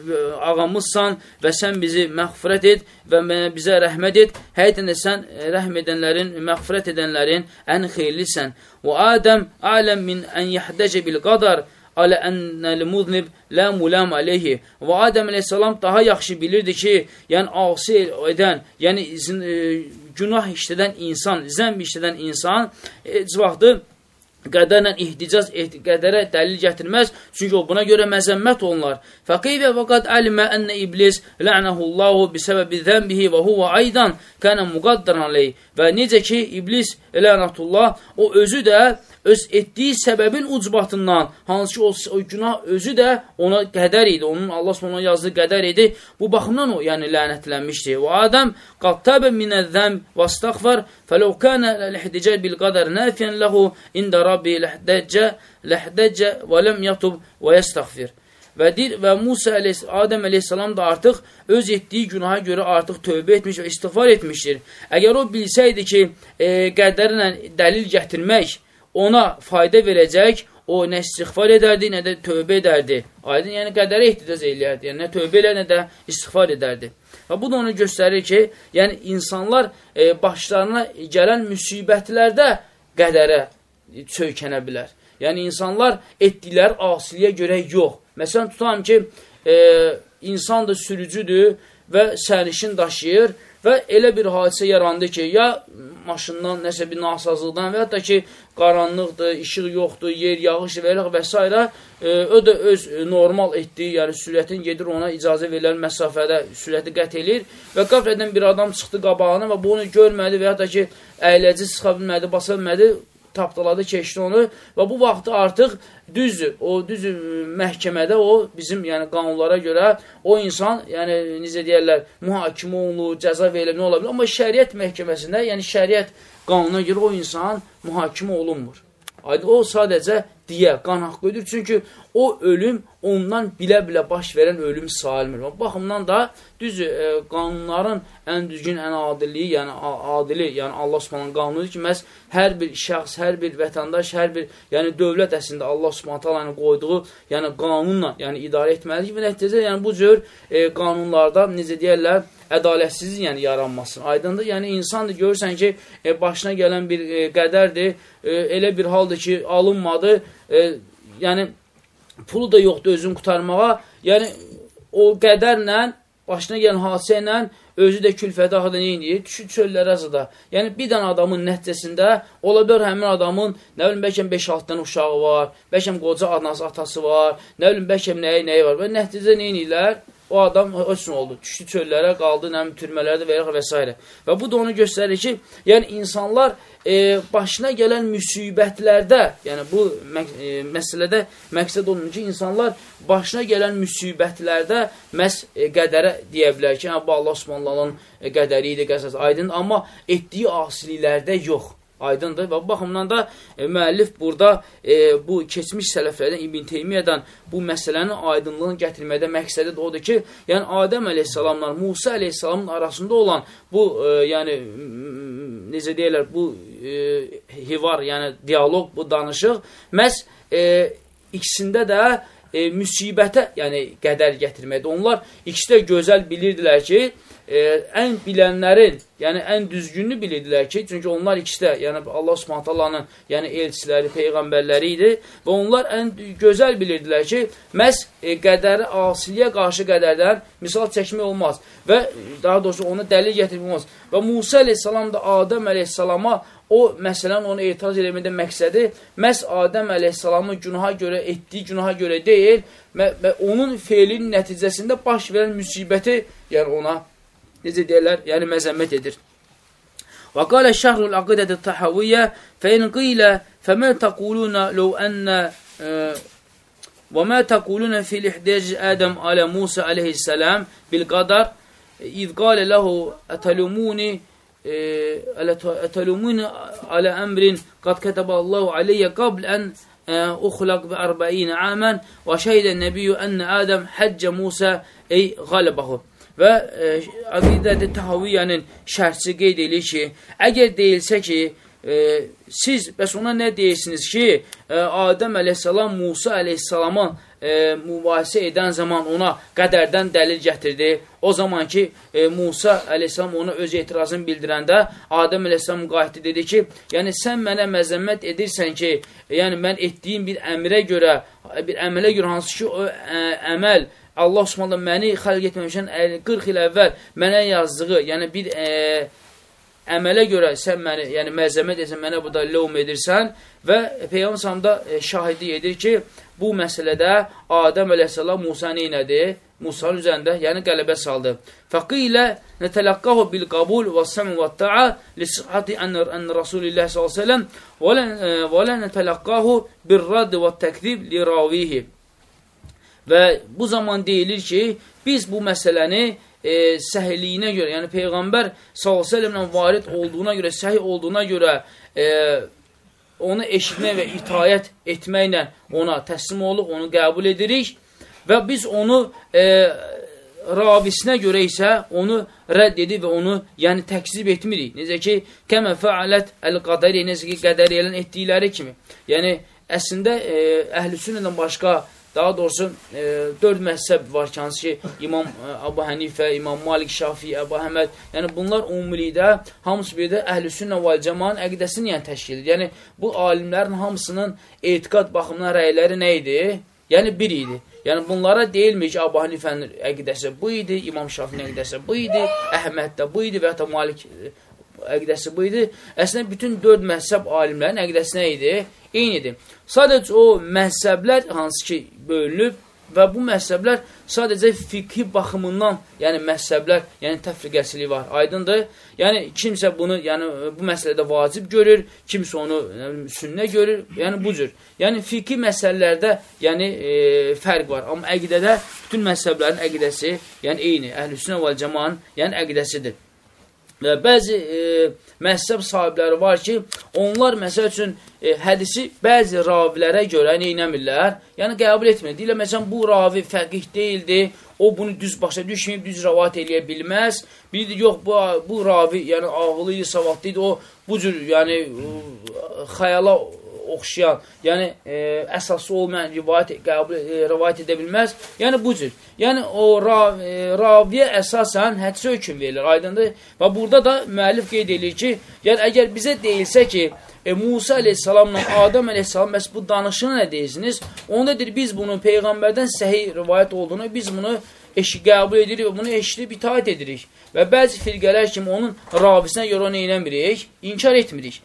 ağamızsan və sən bizi məğfirət et və bizə rəhmət et. Həqiqətən də sən rəhm edənlərin, məğfirət edənlərin ən xeyirlisən. Və Adəm aləm min ən yahdəcə bil qadar alə ennəl muznib lə mulam aleyhi. Və Adəm əleyhissalam daha yaxşı bilirdi ki, yəni asi edən, yəni e, günah işlədən insan, zəmb işlədən insan heç vaxtı qədərlə ihticaz, qədərə dəlil gətirməz, çünki o buna görə məzəmmət olunlar. Fəqeyvə vəqad əlimə ənə iblis lə'nəhullahu bisəbəbi zəmbihi və huvə aydan kənə müqaddaran aleyh. Və necə ki, iblis lə'nətullah, o özü də öz etdiyi səbəbin ucbatından, hansı ki, o, o günah özü də ona qədər idi, onun Allah Subhanahu yazdığı qədər idi, bu baxımdan o, yəni lənətlənmişdi. Və Adəm qad təbə minəz-zəmb və istəğfar, fələv kənə ləhdicə bil qədər nəfiyən ləhu ində Rabbi ləhdəcə, ləhdəcə və ləm yatub və yəstəğfir. Və deyir, və Musa əleyhissalam, Adəm əleyhissalam da artıq öz etdiyi günaha görə artıq tövbə etmiş və istiğfar etmişdir. Əgər o bilsəydi ki, e, qədərlə dəlil gətirmək ona fayda verəcək, o nə istiğfar edərdi, nə də tövbə edərdi. Aydın, yəni qədərə ehtiraz eləyərdi, yəni nə tövbə elə, nə də istiğfar edərdi. Və bu da onu göstərir ki, yəni insanlar e, başlarına gələn müsibətlərdə qədərə söykənə bilər. Yəni insanlar etdikləri asiliyə görə yox. Məsələn, tutam ki, e, insan da sürücüdür və sərnişin daşıyır və elə bir hadisə yarandı ki, ya maşından, nəsə bir nasazlıqdan və hətta ki, qaranlıqdır, işıq yoxdur, yer, yağış və və s. E, o da öz normal etdiyi, yəni sürətin gedir, ona icazə verilən məsafədə sürəti qət edir və qəflətən bir adam çıxdı qabağına və bu onu görmədi və hətta ki, əyləci sıxa bilmədi, basa bilmədi, tapdaladı, keçdi onu və bu vaxtı artıq düzdür, o düzdür məhkəmədə o bizim yəni qanunlara görə o insan, yəni necə deyərlər, mühakimə olunur, cəza verilir, nə ola bilər, amma şəriət məhkəməsində, yəni şəriət qanuna görə o insan mühakimə olunmur. O sadəcə diyə, qan haqqı ödür, çünki o ölüm ondan bilə-bilə baş verən ölüm sayılmır. Baxımdan da düz e, qanunların ən düzgün, ən adilliyi, yəni adili, yəni Allah Subhanahu qanunudur ki, məhz hər bir şəxs, hər bir vətəndaş, hər bir yəni dövlət əslində Allah Subhanahu taala'nın qoyduğu, yəni qanunla, yəni idarə etməlidir və nəticədə yəni bu cür e, qanunlarda necə deyirlər, ədalətsizlik yəni yaranmasın. Aydındır, yəni insan da görürsən ki, e, başına gələn bir e, qədərdir, e, elə bir haldır ki, alınmadı, e, yəni pulu da yoxdur özünü qutarmağa, yəni o qədərlə, başına gələn hadisə ilə özü də külfəti axıda nə edir? Düşür çöllərə azıda. Yəni bir dənə adamın nəticəsində ola bilər həmin adamın, nə bilim, bəlkə beş altı dənə uşağı var, bəlkə qoca anası, atası var, nə bilim, bəlkə nəyi, nəyi var və nəticədə nə edirlər? O adam o üçün oldu. Düşdü çöllərə, qaldı, nə türmələrdə və və s. Və bu da onu göstərir ki, yəni insanlar e, başına gələn müsibətlərdə, yəni bu mə e, məsələdə məqsəd olunur ki, insanlar başına gələn müsibətlərdə məhz e, qədərə deyə bilər ki, hə, bu Allah Subhanahu e, qədəri idi, qəzəsi aydın, amma etdiyi asiliklərdə yox. Aydındır və bu baxımdan da e, müəllif burada e, bu keçmiş sələflərdən İbn Teymiyyədən bu məsələnin aydınlığını gətirməkdə məqsədi də odur ki, yəni Adəm əleyhissalamla Musa əleyhissalamın arasında olan bu, e, yəni necə deyirlər, bu e, hivar, yəni dialoq, bu danışıq, məhz e, ikisində də e, müsibətə, yəni qədər gətirməkdir. Onlar ikisi də gözəl bilirdilər ki, e, ən bilənlərin, yəni ən düzgününü bilirdilər ki, çünki onlar ikisi də, yəni Allah Subhanahu taalanın, yəni elçiləri, peyğəmbərləri idi və onlar ən gözəl bilirdilər ki, məhz e, qədəri asiliyə qarşı qədərdən misal çəkmək olmaz və daha doğrusu ona dəlil gətirmək olmaz. Və Musa əleyhissalam da Adəm əleyhissalama o məsələn onu etiraz eləməkdə məqsədi məhz Adəm əleyhissalamın günaha görə etdiyi günaha görə deyil və onun feilinin nəticəsində baş verən müsibəti, yəni ona necə deyirlər, yəni məzəmmət edir. Və qalə şəhrul əqidədə təhəviyyə fəin qilə fəmə təquluna ləv ənə və mə təquluna fil ihdəc Ədəm alə Musa aleyhissalam bil qadar İz qalə ləhu ətəlumuni ətəlumuni alə əmrin qad kətəbəllahu aleyyə qabl ən uxlaq və ərbəinə əmən və şəhidə nəbiyyü ənə Ədəm həccə Musa ey qalibəhu. Və e, əqidə-i Təhaviyyənin şərhçisi qeyd edir ki, əgər deyilsə ki, e, siz, bəs ona nə deyirsiniz ki, e, Adəm əleyhissalam Musa əleyhissalama e, mübahisə edən zaman ona qədərdən dəlil gətirdi. O zaman ki, e, Musa əleyhissalam ona öz etirazını bildirəndə, Adəm əleyhissalam qayıtdı dedi ki, yəni sən mənə məzəmmət edirsən ki, yəni mən etdiyim bir əmrə görə, bir əmələ görə hansı ki, o ə, əməl, Allah Subhanahu məni xəlq etməmişən qırx il əvvəl mənə yazdığı, yəni bir e, əmələ görə sən məni, yəni məzəmmət edirsən, mənə bu da lövm edirsən və Peyğəmbər sallallahu əleyhi və səlləm şahidi edir ki, bu məsələdə Adəm əleyhissalam Musa neynədi? Musanın üzərində, yəni qələbə saldı. Fəqilə nətələqqahu bil qabul və səmi və ta'a li sihhati ən Rasulillah sallallahu əleyhi və səlləm və lə nətələqqahu bil radd və təkzib li ravihi. Və bu zaman deyilir ki, biz bu məsələni e, səhliyinə görə, yəni Peyğəmbər sallallahu əleyhi və səlləmlə varid olduğuna görə, səhih olduğuna görə e, onu eşitmək və itayət etməklə ona təslim oluq, onu qəbul edirik və biz onu e, ravisinə görə isə onu rədd edib və onu yəni təkzib etmirik. Necə ki, kəmə fəalət əl-qədəri, necə ki, qədəriyələn etdikləri kimi. Yəni, əslində e, əhl-i sünnədən başqa daha doğrusu e, dörd məhzəb var ki, hansı ki, İmam e, Əbu Hənifə, İmam Malik, Şafi, Əbu Əhməd, yəni bunlar umumilikdə hamısı bir də Əhl-i Sünnə və Cəmaətin əqidəsini yəni təşkil edir. Yəni bu alimlərin hamısının etiqad baxımından rəyləri nə idi? Yəni bir idi. Yəni bunlara deyilmir ki, Əbu Hənifənin əqidəsi bu idi, İmam Şafinin əqidəsi bu idi, Əhməd də bu idi və hətta Malik əqidəsi bu idi. Əslində bütün dörd məhzəb alimlərin əqidəsi nə idi? Eynidir. Sadəcə o məhzəblər hansı ki bölünüb və bu məhzəblər sadəcə fiqhi baxımından, yəni məhzəblər, yəni təfriqəsilik var. Aydındır? Yəni kimsə bunu, yəni bu məsələdə vacib görür, kimsə onu yəni, sünnə görür, yəni bu cür. Yəni fiqhi məsələlərdə yəni e, fərq var. Amma əqidədə bütün məhzəblərin əqidəsi, yəni eyni, Əhl-i-Sünnə və Cəmaətin yəni əqidəsidir. Və bəzi e, məhzəb sahibləri var ki, onlar məsəl üçün e, hədisi bəzi ravilərə görə neynəmirlər, yəni qəbul etmir. Deyirlər, məsələn, bu ravi fəqih deyildi, o bunu düz başa düşməyib, düz rəvat eləyə bilməz. Biri də, yox, bu, bu ravi, yəni ağılı idi, savadlı idi, o bu cür, yəni xəyala oxşayan, yəni e, əsası olmayan rivayət, qəbul, e, rivayət edə bilməz. Yəni bu cür. Yəni o rav, e, raviyə əsasən hədsə hökm verilir, aydındır. Və burada da müəllif qeyd edir ki, yəni əgər bizə deyilsə ki, e, Musa əleyhissalamla Adəm əleyhissalam bəs bu danışını nə deyirsiniz? Onda deyir, biz bunu Peyğəmbərdən səhih rivayət olduğunu, biz bunu eşi qəbul edirik və bunu eşidib itaət edirik. Və bəzi firqələr kimi onun ravisinə görə onu eləmirik, inkar etmirik.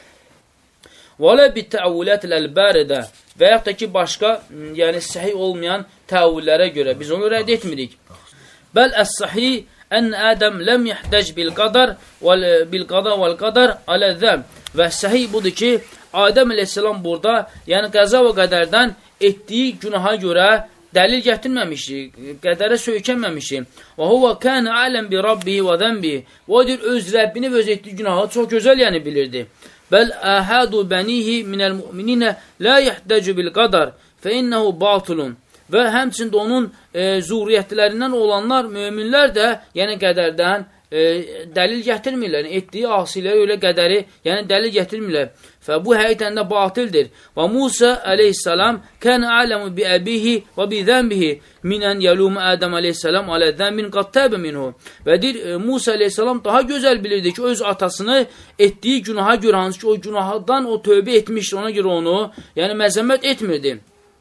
Və lə bi-təəvvülət ləl-bəridə və yaxud da ki, başqa, yəni səhih olmayan təəvvüllərə görə biz onu rədd etmirik. Bəl əs-səhih ən Ədəm ləm yəhdəc bil-qadar bil-qada vəl-qadar alə-zəm. Və səhih budur ki, Adəm əleyhissalam burada, yəni qəza və qədərdən etdiyi günaha görə dəlil gətirməmişdir, qədərə söykənməmişdir. Və huvə kənə ələm bi Rabbihi və zəmbihi. Və o deyir, öz Rəbbini və öz etdiyi günahı çox gözəl yəni bilirdi. Bəl əhədu bənihi minəl mümininə lə yəhdəcü bil qadar fə innəhu batulun. Və həmçində onun e, zuriyyətlərindən olanlar, möminlər də yəni qədərdən e, dəlil gətirmirlər. Etdiyi asiləri öyle qədəri, yəni dəlil gətirmirlər. Və bu həqiqətən də batildir. Və Musa əleyhissalam kən ələmu bi əbihi və bi zənbihi minən yəlum Ədəm əleyhissalam alə zənbin qattəbə minhu. Və deyir, Musa əleyhissalam daha gözəl bilirdi ki, öz atasını etdiyi günaha görə, hansı ki, o günahdan o tövbə etmişdi, ona görə onu, yəni məzəmmət etmirdi.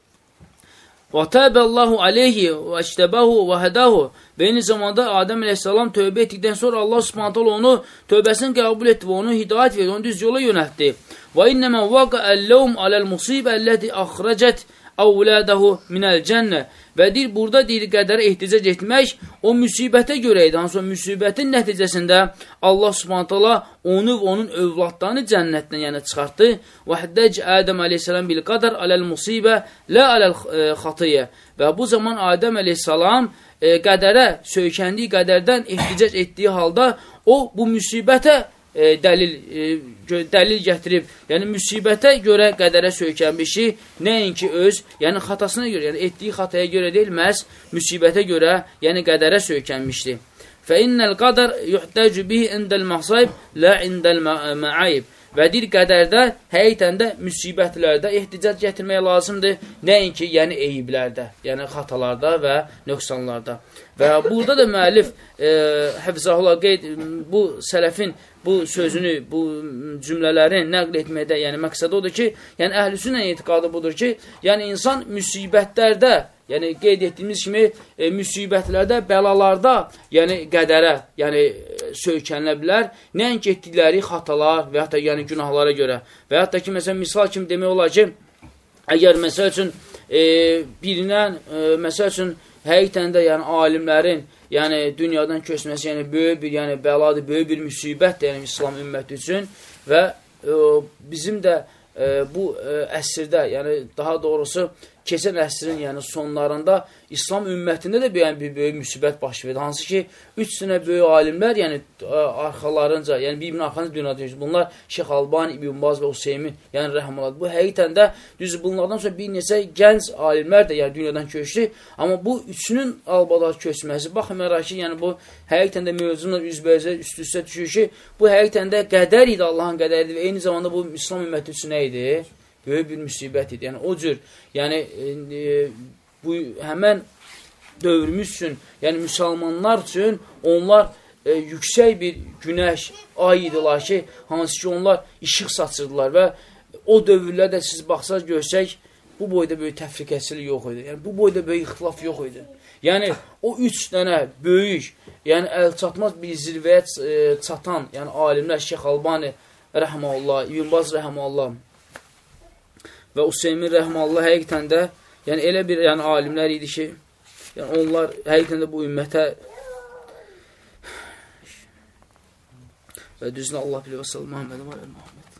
Və təbəllahu aleyhi və iştəbəhu və hədəhu. Və eyni zamanda Adəm əleyhissalam tövbə etdikdən sonra Allah subhanət hala onu tövbəsini qəbul etdi və onu hidayət verdi, onu düz yola yönətdi. Və innəmə vəqəəlləhum aləl-musibə əlləti əxrəcət əvlədəhu minəl cənnə. Və deyir, burada deyir, qədərə ehticac etmək o müsibətə görə idi. Hansı o müsibətin nəticəsində Allah subhanət hala onu və onun övladlarını cənnətdən yəni çıxartdı. Və həddəc Ədəm əleyhissalam bil qadar aləl-musibə lə aləl-xatiyyə. Və bu zaman Adəm əleyhissalam e, qədərə söykəndiyi qədərdən ehticac etdiyi halda o bu müsibətə E, dəlil, e, dəlil gətirib, yəni müsibətə görə qədərə söykənmişi, nəinki öz, yəni xatasına görə, yəni etdiyi xataya görə deyil, məhz müsibətə görə, yəni qədərə söykənmişdi. Fə innəl qadar yuhtəcü bihi indəl məxsayib, lə indəl məayib. Və deyir, qədərdə, həqiqətən də müsibətlərdə ehticac gətirmək lazımdır, nəinki, yəni eyiblərdə, yəni xatalarda və nöqsanlarda. Və burada da müəllif e, Həfizəhullah qeyd, bu sələfin bu sözünü, bu cümlələrini nəql etməkdə, yəni məqsəd odur ki, yəni əhlüsünnə etiqadı budur ki, yəni insan müsibətlərdə, yəni qeyd etdiyimiz kimi e, müsibətlərdə, bəlalarda, yəni qədərə, yəni söykənilə bilər, nəinki etdikləri xatalar və yaxud da yəni günahlara görə. Və yaxud da ki, məsələn, misal kimi demək olar ki, əgər məsəl üçün e, birindən, e, məsəl üçün həqiqətən də yəni alimlərin yəni dünyadan köçməsi, yəni böyük bir yəni bəladır, böyük bir müsibətdir yəni İslam ümməti üçün və e, bizim də e, bu e, əsrdə, yəni daha doğrusu keçən əsrin yəni sonlarında İslam ümmətində də yəni, bir böyük müsibət baş verdi. Hansı ki, üç sənə böyük alimlər, yəni arxalarınca, yəni bir-birinin arxasında dünyada yaşayır. Bunlar Şeyx Albani, İbn Baz və Useymin, yəni rəhməllah. Bu həqiqətən də düz bunlardan sonra bir neçə gənc alimlər də yəni dünyadan köçdü. Amma bu üçünün albadar köçməsi, baxmayaraq ki, yəni bu həqiqətən də mövzumla üzbəyizə üst-üstə düşür ki, bu həqiqətən də qədər idi, Allahın qədəridir və eyni zamanda bu İslam ümməti üçün nə idi? Böyük bir müsibət idi. Yəni o cür, yəni e, bu həmən dövrümüz üçün, yəni müsəlmanlar üçün onlar e, yüksək bir günəş, ay idilar ki, hansı ki onlar işıq saçırdılar və o dövrlərdə siz baxsaq görsək, bu boyda böyük təfriqəçilik yox idi. Yəni bu boyda böyük ixtilaf yox idi. Yəni o üç dənə böyük, yəni əl çatmaz bir zirvəyə e, çatan, yəni alimlər Şeyx Albani rəhməllah, İbn Baz rəhməllah və Useymin rəhməllah həqiqətən də yəni elə bir yəni alimlər idi ki, yəni onlar həqiqətən də bu ümmətə və düzünə Allah bilir və sallallahu Muhammed və Muhammed